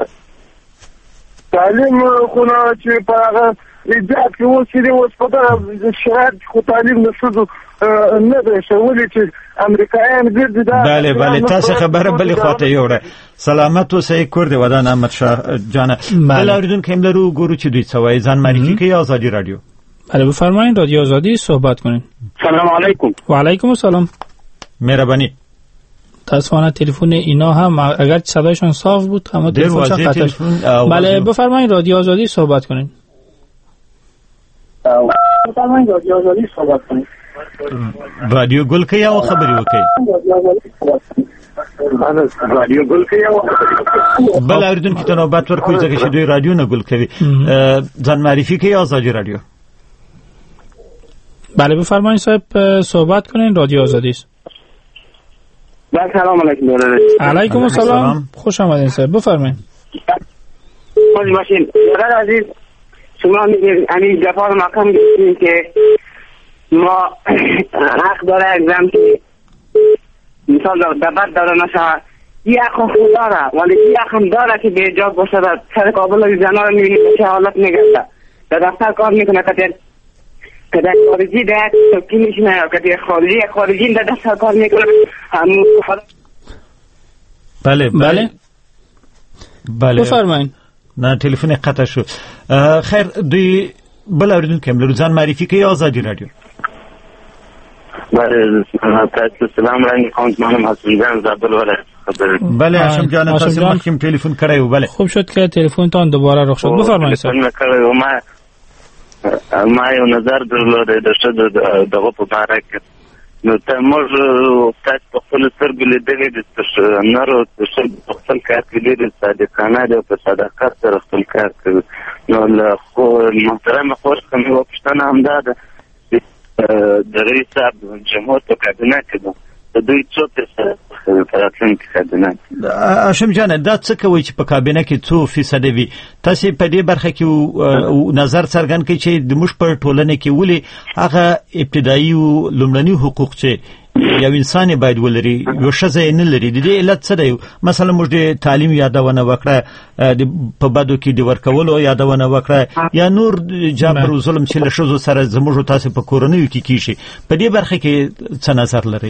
تعلیم خو نه چې په هغه ایجاد کې اوس چې دی اوس په دغه شرایط خو تعلیم د ښځو نه دی ښوولي چې امریکایان ګرځي دا. بله تاسو خبره بلې خواته یوړه. سلامت اوسئ کور دی ودان احمد شاه جان. بله اوریدونکو هم لرو ګورو چې دوی څه وایي. ځان معرفي کوي. آزادی رادیو. بله بفرمایید. رادیو آزادی صحبت کنین. سلام علیکم. و علیکم السلام. مهربانی. متاسفانه تلفن اینا هم اگر صدایشون صاف بود اما تلفنشون قطع شد. بله بفرمایید. رادیو آزادی صحبت کنین. رادیو گل کې یو خبري وکړي. رادیو گل کې یو بل اوریدونکو ته نوبت ورکوي ځکه چې دوی رادیو نه گل کوي. ځان معرفي کوي. آزادی رادیو. بله بفرمایید صاحب صحبت کنین. رادیو آزادی است. سلام علیکم. علیکم السلام. خوش آمدین صاحب بفرمایید. خوش باشین. برادر عزیز شما میگید همین جفا رو مقام گفتیم که ما حق داره اگزم که مثال دبت داره نشه یه حق خوب داره ولی یه حق هم داره که به اجاب باشه در سر کابل زنها رو میبینید چه حالت نگرده در دفتر کار میکنه که در خارجی در توکی میشنه یا که در خارجی در دفتر کار میکنه همون بله بفرمایید. نه تلفن قطع شو. خیر دوی بل اوریدونکو هم لرو. ځان معرفي کوي. آزادی رادیو. تاسو سلام رنګ کوم. منم حسن جان زابل ولایت. بله هاشم جان تاسو مخکې تلفن کړی و. بله خوب شد که تلفنتان دوباره رخ شد. بفرمایید صاحب. ما یو نظر درلود د ښځو دغه په باره کې. نو ته موږ تاسو په خپل سترګو لیدلې د نرو ښځو په خپل کار کې ډېر صادقانه دي او په صداقت سره خپل کار کوي. نو له محترمه خور څخه مې وپوښتنه همدا ده چې د رئیس صاحب جمهور په کابینه کې ده د دوی څو په راتلونکي کابینه کې. هاشم جان دا څه کوي چې په کابینه کې څو فیصده وي؟ تاسو په دې برخه کې نظر څرګند کړئ چې د موږ په ټولنه کې ولې هغه ابتدایي او لومړني حقوق چې یو انسان باید ولري یو ښځه نه لري. د دې علت څه دی؟ مثلا موږ د تعلیم یادونه وکړه، په بدو کې د ورکولو یادونه وکړه، یا نور جبر او ظلم چې له ښځو سره زموږ تاسو په کورنیو کې کیږي. په دې برخه کې څه نظر لرئ؟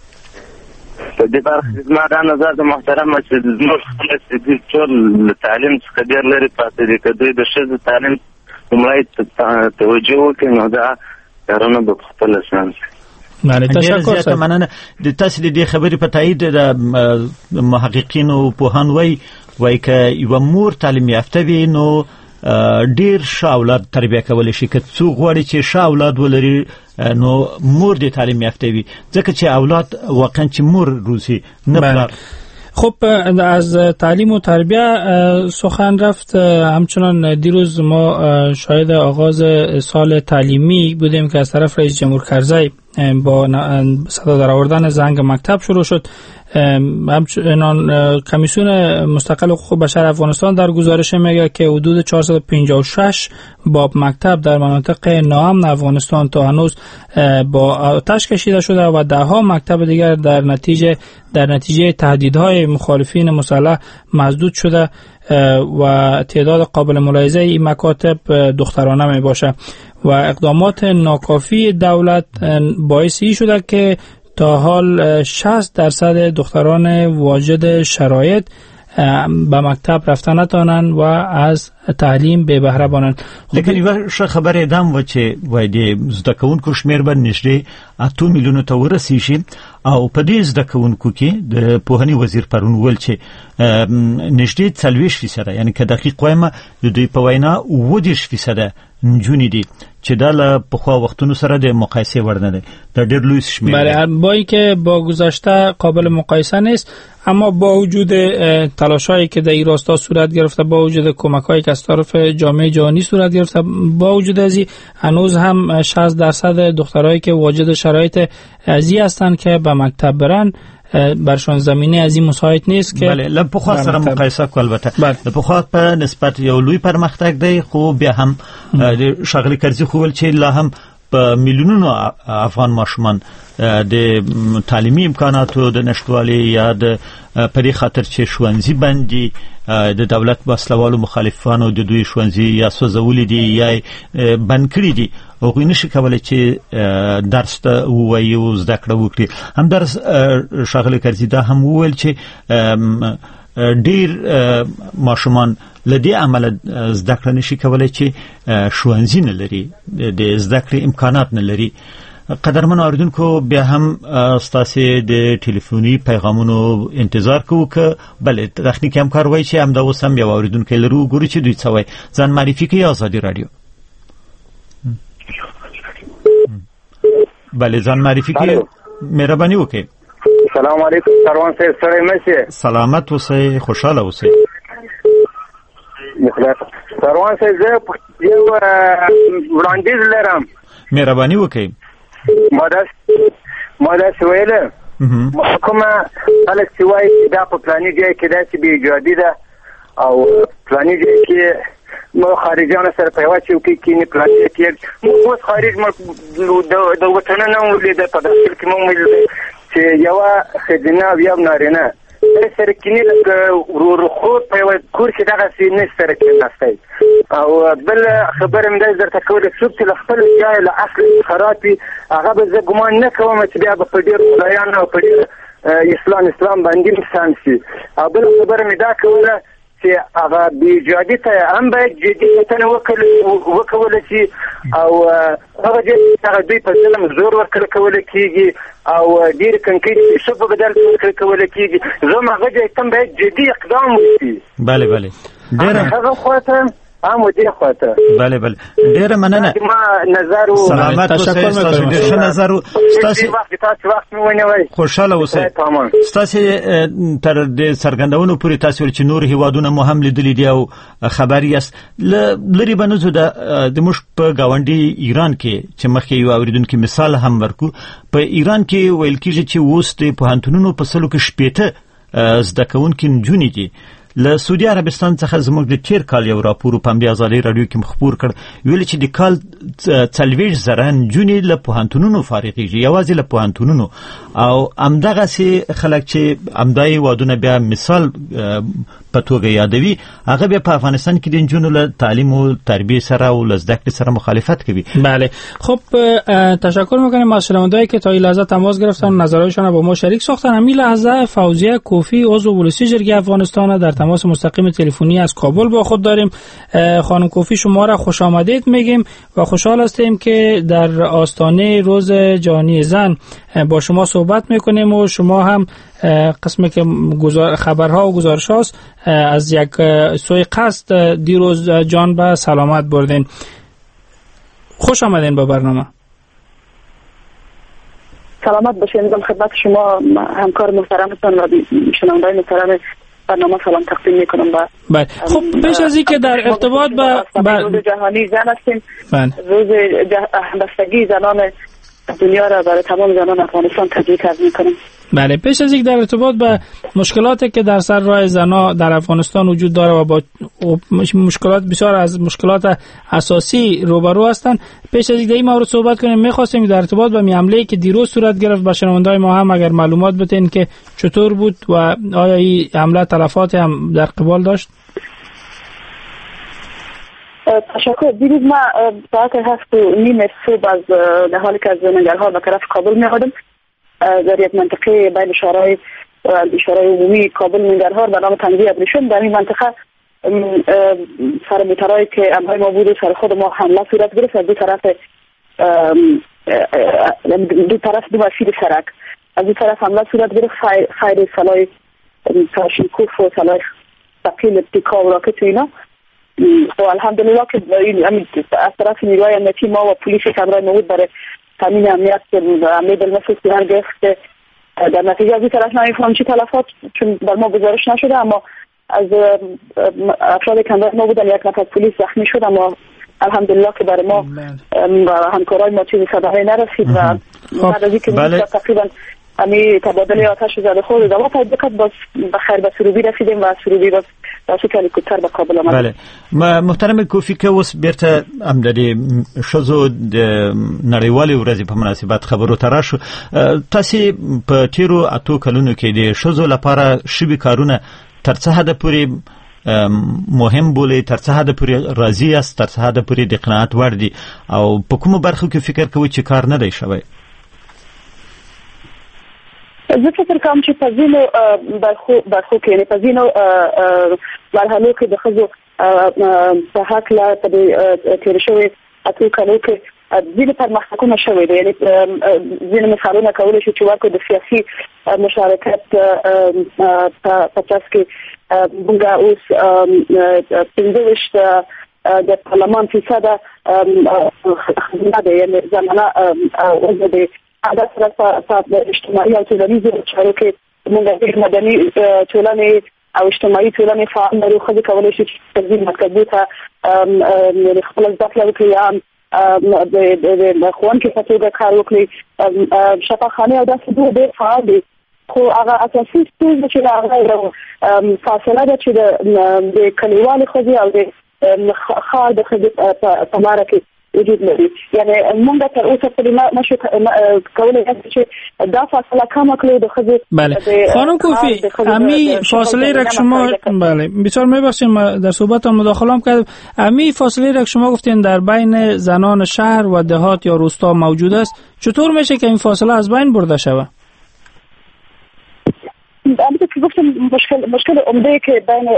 په دې برخه کې زما دا نظر د محترمه چې زموږ خلک چې ټول له تعلیم څخه ډېر لرې پاتې دي. که دوی د ښځو تعلیم لومړی توجه وکړي نو دا کارونه به پخپله سم شي. ډېره زیاته مننه. د تاسو د دې خبرې په تایید د محققینو پوهان وایي که یوه مور تعلیم یافته وي نو ډیر ښه اولاد تربیه کولی شي. که څوک غواړي چې ښه اولاد ولري نو مور د تعلیم یافته وي، ځکه چې اولاد واقعا چې مور روزي نه پلار. خب از تعلیم و تربیه سخن رفت. همچنان دیروز ما شاهد آغاز سال تعلیمی بودیم که از طرف رئیس جمهور کرزی با صدا در آوردن زنگ مکتب شروع شد. همچنان کمیسیون مستقل حقوق بشر افغانستان در گزارش میگه که حدود 456 باب مکتب در مناطق ناامن افغانستان تا هنوز با آتش کشیده شده و دهها مکتب دیگر در نتیجه تهدیدهای مخالفین مسلح مسدود شده و تعداد قابل ملاحظه این مکاتب دخترانه می باشه و اقدامات ناکافی دولت باعث شده که تا حال 60% دختران واجد شرایط به مکتب رفته نتونن و از تعلیم بے بهره بانند. لیکن یو خبر ادم و چې وای د زده کوونکو شمیر به نږدې 8 میلیونو ته ورسیږي او په دې زده کوونکو کې د پوهنې وزیر پرون ویل چې نږدې 40% یعنی که دقیق وایم د دوی په وینا 20% نجونې دي چې دا له پخوا وختونو سره د مقایسه وړ نه ده. دا ډېر لوی شمیر دی. بله، با اینکه با گذشته قابل مقایسه نیست، اما با وجود تلاش‌هایی که در این راستا صورت گرفته، با وجود کمک‌هایی که از طرف جامعه جهانی صورت گرفته، با وجود از این هنوز هم 60% دخترایی که واجد شرایط ازی هستند که به مکتب برن برشان زمینه از این مساعد نیست که بله لپخوا سره مقایسه کو. البته لپخوا په نسبت یو لوی پرمختګ دی، خو بیا هم شغلي کرزي خو ول چې لا هم په میلیونونو افغان ماشومان د تعلیمي امکاناتو د نشټوالي یا د پرې خاطر چې ښوونځي باندې د دولت وسلوالو مخالفانو د دوی ښوونځي یا سوځولي دي یا بند کړي دي، هغوی نشي کولی چې درس ته ووایي او زده کړه وکړي. هم درس ښاغلی کرزي دا هم وویل چې ډېر ماشومان له دې امله زده کړه نشي کولی چې ښوونځي نه لري، د زده کړې امکانات نه لري. قدرمنو اوریدونکو، بیا هم ستاسې د ټلیفوني پیغامونو انتظار کوو که بله تخنیکي همکار وایي چې همدا اوس هم یو اوریدونکی لرو، ګورو چې دوی څه وایي. ځان معرفي کوي ازادي راډیو. بله ځان معرفي کوي، مهرباني وکړئ. سلام علیکم سروان صاحب، سړی مشه سلامت اوسئ، خوشاله اوسئ. سروان صاحب زه یو وړاندیز لرم، مهرباني وکړئ. ما داسې ویله کومه خلک چې وایي دا په پلاني ځای کې داسې بې ایجادي ده او پلاني ځای کې نو خارجانو سره په یوه چوکۍ کښېني پلاني ځای کې موږ اوس خارج د وطنه نه مو لیده، په داخل کې مو لیده چې یوه ښځینه او یو نارینه سره کینی لکه ورور په یو کور کې دغسې نه سره کېناستی. او بل خبره مې داسې درته کوله، څوک چې له خپل ځای له اصل خراب وي هغه به زه ګمان نه کوم چې بیا به په ډېر خدایان او په ډېر اسلام باندې انسان شي. او بل خبره مې دا کوله چې هغه بېجادي ته هم باید جدي کتنه وکوله شي او هغه هغه دوی په ظلم زور ورکړل کولی کېږي او ډېرې کنکۍ شو په بدل کې ورکړل کولی کېږي. زه هغه ځای ته باید جدي اقدام وشي. بله بله هغه خواته هم و دې خواته. بله بله ډېره مننه. ما نظر سلامت اوسئ، ستاسو ډېر ښه نظر و. تاسو وخت مې ونیوئ، خوشحاله اوسئ. ستاسې تر دې څرګندونو پورې تاسو ویل چې نور هېوادونه مو هم لیدلي دي او خبر یاست. لرې به نه ځو، زموږ په ګاونډي ایران کې چې مخکې یو اورېدونکي مثال هم ورکړو، په ایران کې ویل کېږي چې اوس د پوهنتونونو په سلو کې 80 زده کوونکي نجونې دي. له سعودي عربستان څخه زموږ د تیر کال یو راپور په همدې ازادۍ راډیو کې خپور کړ، ویل چې د کال 40,000 نجونې له پوهنتونونو فارغېږي، یوازې له پوهنتونونو. او همدغسې خلک چې همدا هېوادونه بیا مثال په توګه یادوي، هغه بیا په افغانستان کې د نجونو له تعلیم و تربیه سره او له زده کړې سره مخالفت کوي. بله، خب تشکر میکنیم از شنوندهایی که تا این لحظه تماس گرفتن، نظرهایشان را با ما شریک ساختن. همین لحظه فوزیه کوفی عضو بولسی جرگه افغانستان در تماس مستقیم تلفنی از کابل با خود داریم. خانم کوفی شما را خوش آمدید میگیم و خوشحال هستیم که در آستانه روز جهانی زن با شما صحبت میکنیم و شما هم قسمی که خبرها و گزارش هاست از یک سوی قصد دیروز جان به سلامت بردین. خوش آمدین با برنامه. سلامت باشین. خدمت شما همکار محترمتان و شنونده‌های محترم برنامه سلام تقدیم میکنم. بله، خب پیش از این که در ارتباط با روز جهانی زن هستیم، روز همبستگی زنان دنیا را برای تمام زنان افغانستان تبریک عرض میکنم. بله، پیش از این در ارتباط با مشکلاتی که در سر راه زنان در افغانستان وجود داره و با مشکلات بسیار از مشکلات اساسی روبرو هستند، پیش از این در این مورد صحبت کنیم. می‌خواستیم در ارتباط با حمله‌ای که دیروز صورت گرفت به شنونده‌های ما هم اگر معلومات بدین که چطور بود و آیا این حمله تلفات هم در قبال داشت؟ تشکر. دیروز ما ساعت 7:30 صبح از در حالی که از ننگرهار به طرف کابل می‌آمدم، در یک منطقه بین شهرهای اشاره عمومی کابل ننگرهار به نام تنگی ابریشم در این منطقه سر موترهایی که امرای ما بود و سر خود ما حمله صورت گرفت از دو طرف دو مسیر سرک. از دو طرف حمله صورت گرفت، خیر سلاح کلاشینکوف و سلاح ثقیل اتکا و راکت و اینا. و الحمدلله که از طرف نیروهای امنیتی ما و پلیس که امرای ما بود برای تامین امنیت عملی بالمثل صورت گرفت. در نتیجه از این طرف نمیفهم چی تلفات، چون بر ما گزارش نشده، اما از افراد که ما بودن یک نفر پلیس زخمی شد، اما الحمدلله که برای ما و همکارای ما چیزی صداهایی نرسید و بعد از اینکه تقریبا امی تبادله آتش زده خود دوا پاید بکد باز بخیر به سروبی رسیدیم و سروبی باز راسو که هلیکوپتر به کابل آمد. بله محترم کوفی که اوس بیرته امدادي شزو د نړیوالې ورځې په مناسبت خبرو تر شو تاسو په تیرو اتو کلونو کې د شزو لپاره شبي کارونه تر څه حد پورې مهم بولي، تر څه حد پورې راضي است، تر څه حد پورې د قناعت وړ دي او په کومو برخو کې فکر کوئ چې کار نه دی شوی؟ زه فکر کوم چې په ځینو برخو کې یعنې په ځینو مرحلو کې د ښځو په هکله په تېرو شویو اتو کلو کې ځینې پرمختګونه شوي دي. یعنې ځینې مثالونه کولی شو چې ورکړو د سیاسي مشارکت په ترڅ کې موږ اوس 15 د پارلمان فیصده ښځینه ده، یعنې زنانه عضو دي. دا سره په اجتماعي او ټولنیزو چارو کې موږ د مدني ټولنې او اجتماعي ټولنې فعال لرو. ښځې کولی شي چې تنظیم مکتبو ته خپله زده کړه وکړي یا د ښوونکي په توګه کار وکړي. شفاخانې او داسې ډېر فعال دي، خو هغه اساسي ستونزه چې د هغه فاصله ده چې د کلیوالې ښځې او د ښار د ښځې په لاره کې وجود لري. یعنی موږ تر اوسه پورې نشو کولی چې دا فاصله کم کړو د ښځې. بله خانم کوفی، امی فاصله را که شما بله بسیار میبخشید در صحبتتان مداخله کردم. امی فاصله را که شما گفتین در بین زنان شهر و دهات یا روستا موجود است، چطور میشه که این فاصله از بین برده شود؟ البته که گفتم مشکل عمده که بین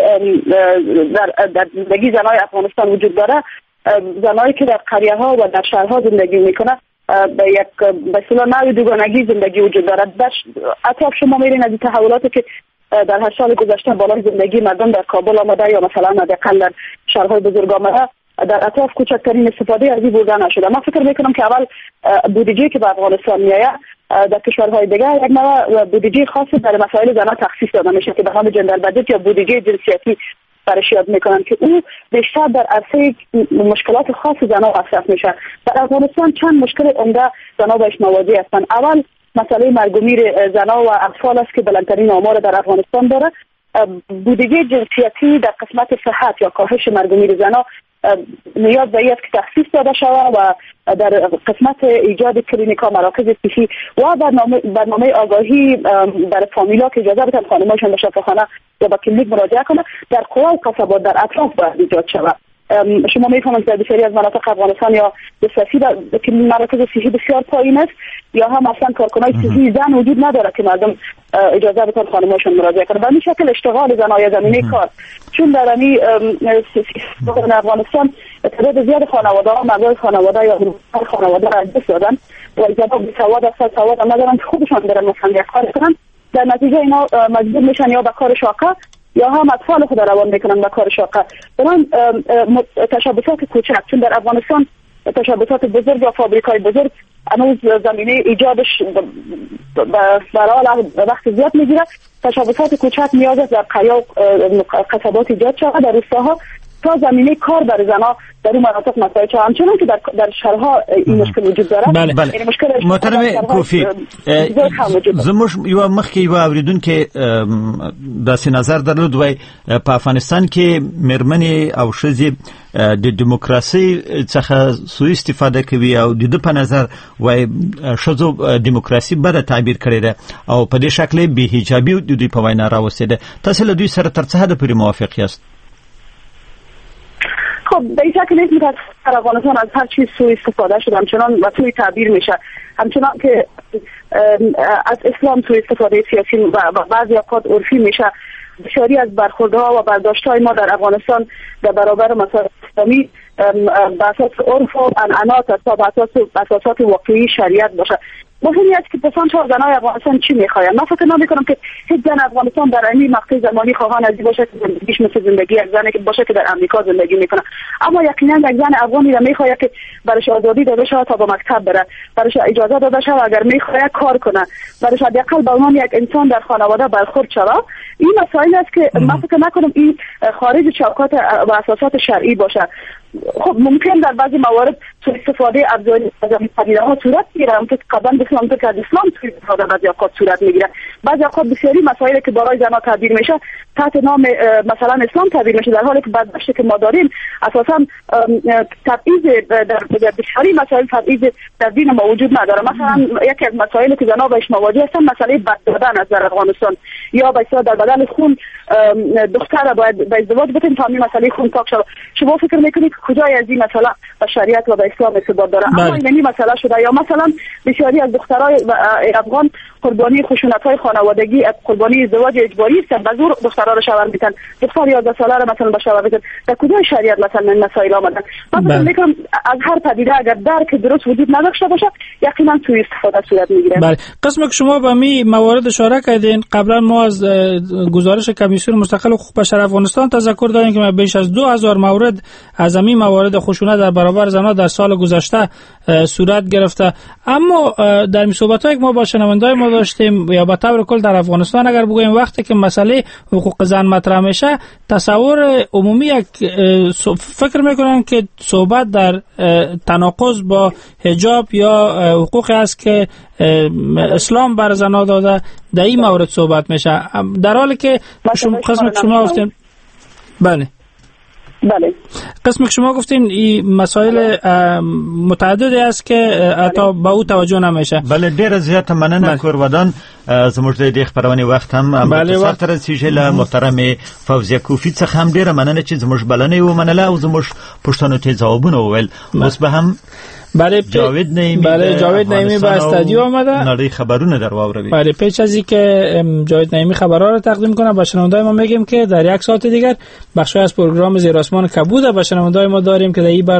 در زندگی زنای افغانستان وجود داره، زنایی که در قریه ها و در شهرها زندگی میکنه به یک به اصطلاح نوع دوگانگی زندگی وجود دارد. در اطراف شما میرین از تحولاتی که در هر سال گذشته بالای زندگی مردم در کابل آمده یا مثلا حداقل در شهرهای بزرگ آمده، در اطراف کوچکترین استفاده از این بوده نشده. من فکر میکنم که اول بودجه که به افغانستان میآید در کشورهای دیگر یک نوع بودجه خاصی در مسائل زنان تخصیص داده میشه که به نام جندر بجت یا بودجه جنسیتی برش یاد میکنن که او بیشتر در عرصه مشکلات خاص زنان مصرف میشه. در افغانستان چند مشکل عمده زنان بهش مواجه هستند. اول مسئله مرگ و میر زنان و اطفال است که بلندترین آمار در افغانستان داره. بودجه جنسیتی در قسمت صحت یا کاهش مرگ و میر زنان نیاز به این است که تخصیص داده شود و در قسمت ایجاد کلینیکا مراکز صحی و برنامه آگاهی در فامیلا که اجازه بدن خانم‌هاشون به شفاخانه یا به کلینیک مراجعه کنند در قوا و قصبات در اطراف باید ایجاد شود. شما میفهمید در بسیاری از مناطق افغانستان یا دسترسی که مراکز صحی بسیار پایین است یا هم اصلا کارکنای صحی زن وجود نداره که مردم اجازه بدن خانم‌هاشون مراجعه کنند. به این شکل اشتغال زنای زمینه کار، چون در این افغانستان تعداد زیاد خانواده‌ها مردای خانواده یا خانواده را از دست دادن و اجازه به سواد است سواد ندارن که خودشان برن مثلا یک کار کنن. در نتیجه اینا مجبور میشن یا به کار شاقه یا هم اطفال خود روان میکنن به کار شاقه. برای تشبثات کوچک، چون در افغانستان تشبثات بزرگ یا فابریکای بزرگ هنوز زمینه ایجادش برای وقت زیاد میگیره. تشبثات کوچک نیاز است در قیا قصبات ایجاد شود در روستاها تا زمینه کار برای زنها در اون مناطق مساعد شود. همچنان که در شهرها این مشکل وجود داره. بله. یعنی مشکل محترم کوفی، زموږ یو مخکې یو اوریدونکو داسې نظر درلود وای په افغانستان کې مېرمنې او ښځې د دیموکراسي څخه سوء استفاده کوي او د په نظر وای ښځو دیموکراسي بده تعبیر کړی ده او په دې شکل به حجابي د دوی په وینا راوستي ده. تاسو له دوی سره تر څه حد پورې موافق یاست؟ خب به این شکل نیست که در افغانستان از هر چیز سوء استفاده شده همچنان و سوء تعبیر میشه. همچنان که از اسلام سوء استفاده سیاسی و بعضی اوقات عرفی میشه، بسیاری از برخوردها و برداشت‌های ما در افغانستان در برابر مسائل اسلامی بر اساس عرف و عنعنات است، بر اساسات واقعی شریعت باشه. مهمی است که پسان شما زنای افغانستان چی میخواین. من فکر نمی‌کنم که هیچ زن افغانستان در این مقطع زمانی خواهان از باشه که زندگیش مثل زندگی یک زنی که باشه که در امریکا زندگی میکنه، اما یقینا یک زن افغانی را میخواد که برایش آزادی داده شود تا به مکتب بره، برایش اجازه داده شود اگر میخواد کار کنه، برایش حداقل به عنوان یک انسان در خانواده برخورد شود. این مسائل است که من فکر نکنم این خارج چوکات و اساسات شرعی باشه. خب ممکن در بعضی موارد سوء استفاده ابزاری از این پدیده ها صورت میگیره، اونطور که قبلا بسیار که از اسلام سوء استفاده بعضی اوقات صورت میگیره. بعضی اوقات بسیاری مسائلی که برای زنها تعبیر میشه تحت نام مثلا اسلام تعبیر میشه، در حالی که بدبختی که ما داریم اساسا تبعیض در بسیاری مسائل تبعیض در دین ما وجود نداره. مثلا یکی از مسائلی که زنها بهش مواجه هستن مسئله بد دادن از در افغانستان، یا به اصطلاح در بدن خون دختر باید به ازدواج بتین تا این مسئله خون پاک شود. شما فکر میکنید کجای از این مسئله به شریعت و به اسلام ارتباط داره؟ اما این مسئله شده. یا مثلا بسیاری از دخترای افغان قربانی خشونت‌های خانوادگی، قربانی ازدواج اجباری هستند، به زور دخترها رو شوهر میدن، دختر 11 ساله رو مثلا به شوهر میدن. در کجای شریعت مثلا این مسائل آمدن؟ من فکر میکنم از هر پدیده اگر درک درست وجود نداشته باشه یقینا سوء استفاده صورت میگیره. بله، قسم که شما به می موارد اشاره کردین، قبلا ما از گزارش کمیسیون مستقل حقوق بشر افغانستان تذکر دادیم که بیش از 2000 مورد از این موارد خشونت در برابر زنان در سال گذشته صورت گرفته. اما در صحبت‌های که ما با شنونده‌های ما داشتیم یا به طور کل در افغانستان اگر بگویم وقتی که مسئله حقوق زن مطرح میشه، تصور عمومی فکر میکنن که صحبت در تناقض با حجاب یا حقوقی است که اسلام بر زنان داده، در این مورد صحبت میشه، در حالی که قسم شما گفتین بله قسم که شما گفتین این مسائل متعددی است که حتی با او توجه نمیشه. بله، ډیر زیات مننه کورودان. زموږ د خبرونه وخت هم مختصر تر سیجه له محترم فوزیه کوفی څخه هم ډیر مننه چې زموږ بلنه ومنله او زموږ پښتنو ته ځوابونه وویل. اوس به هم جاوید نعیمی به استودیو آمده، نړۍ خبرونه در واوروي. بله، پیش از اینکه جاوید نعیمی خبرها رو تقدیم کنه به شنوندای ما میگیم که در یک ساعت دیگر بخشی از پروگرام زیر آسمان کبود به شنوندای ما داریم که در این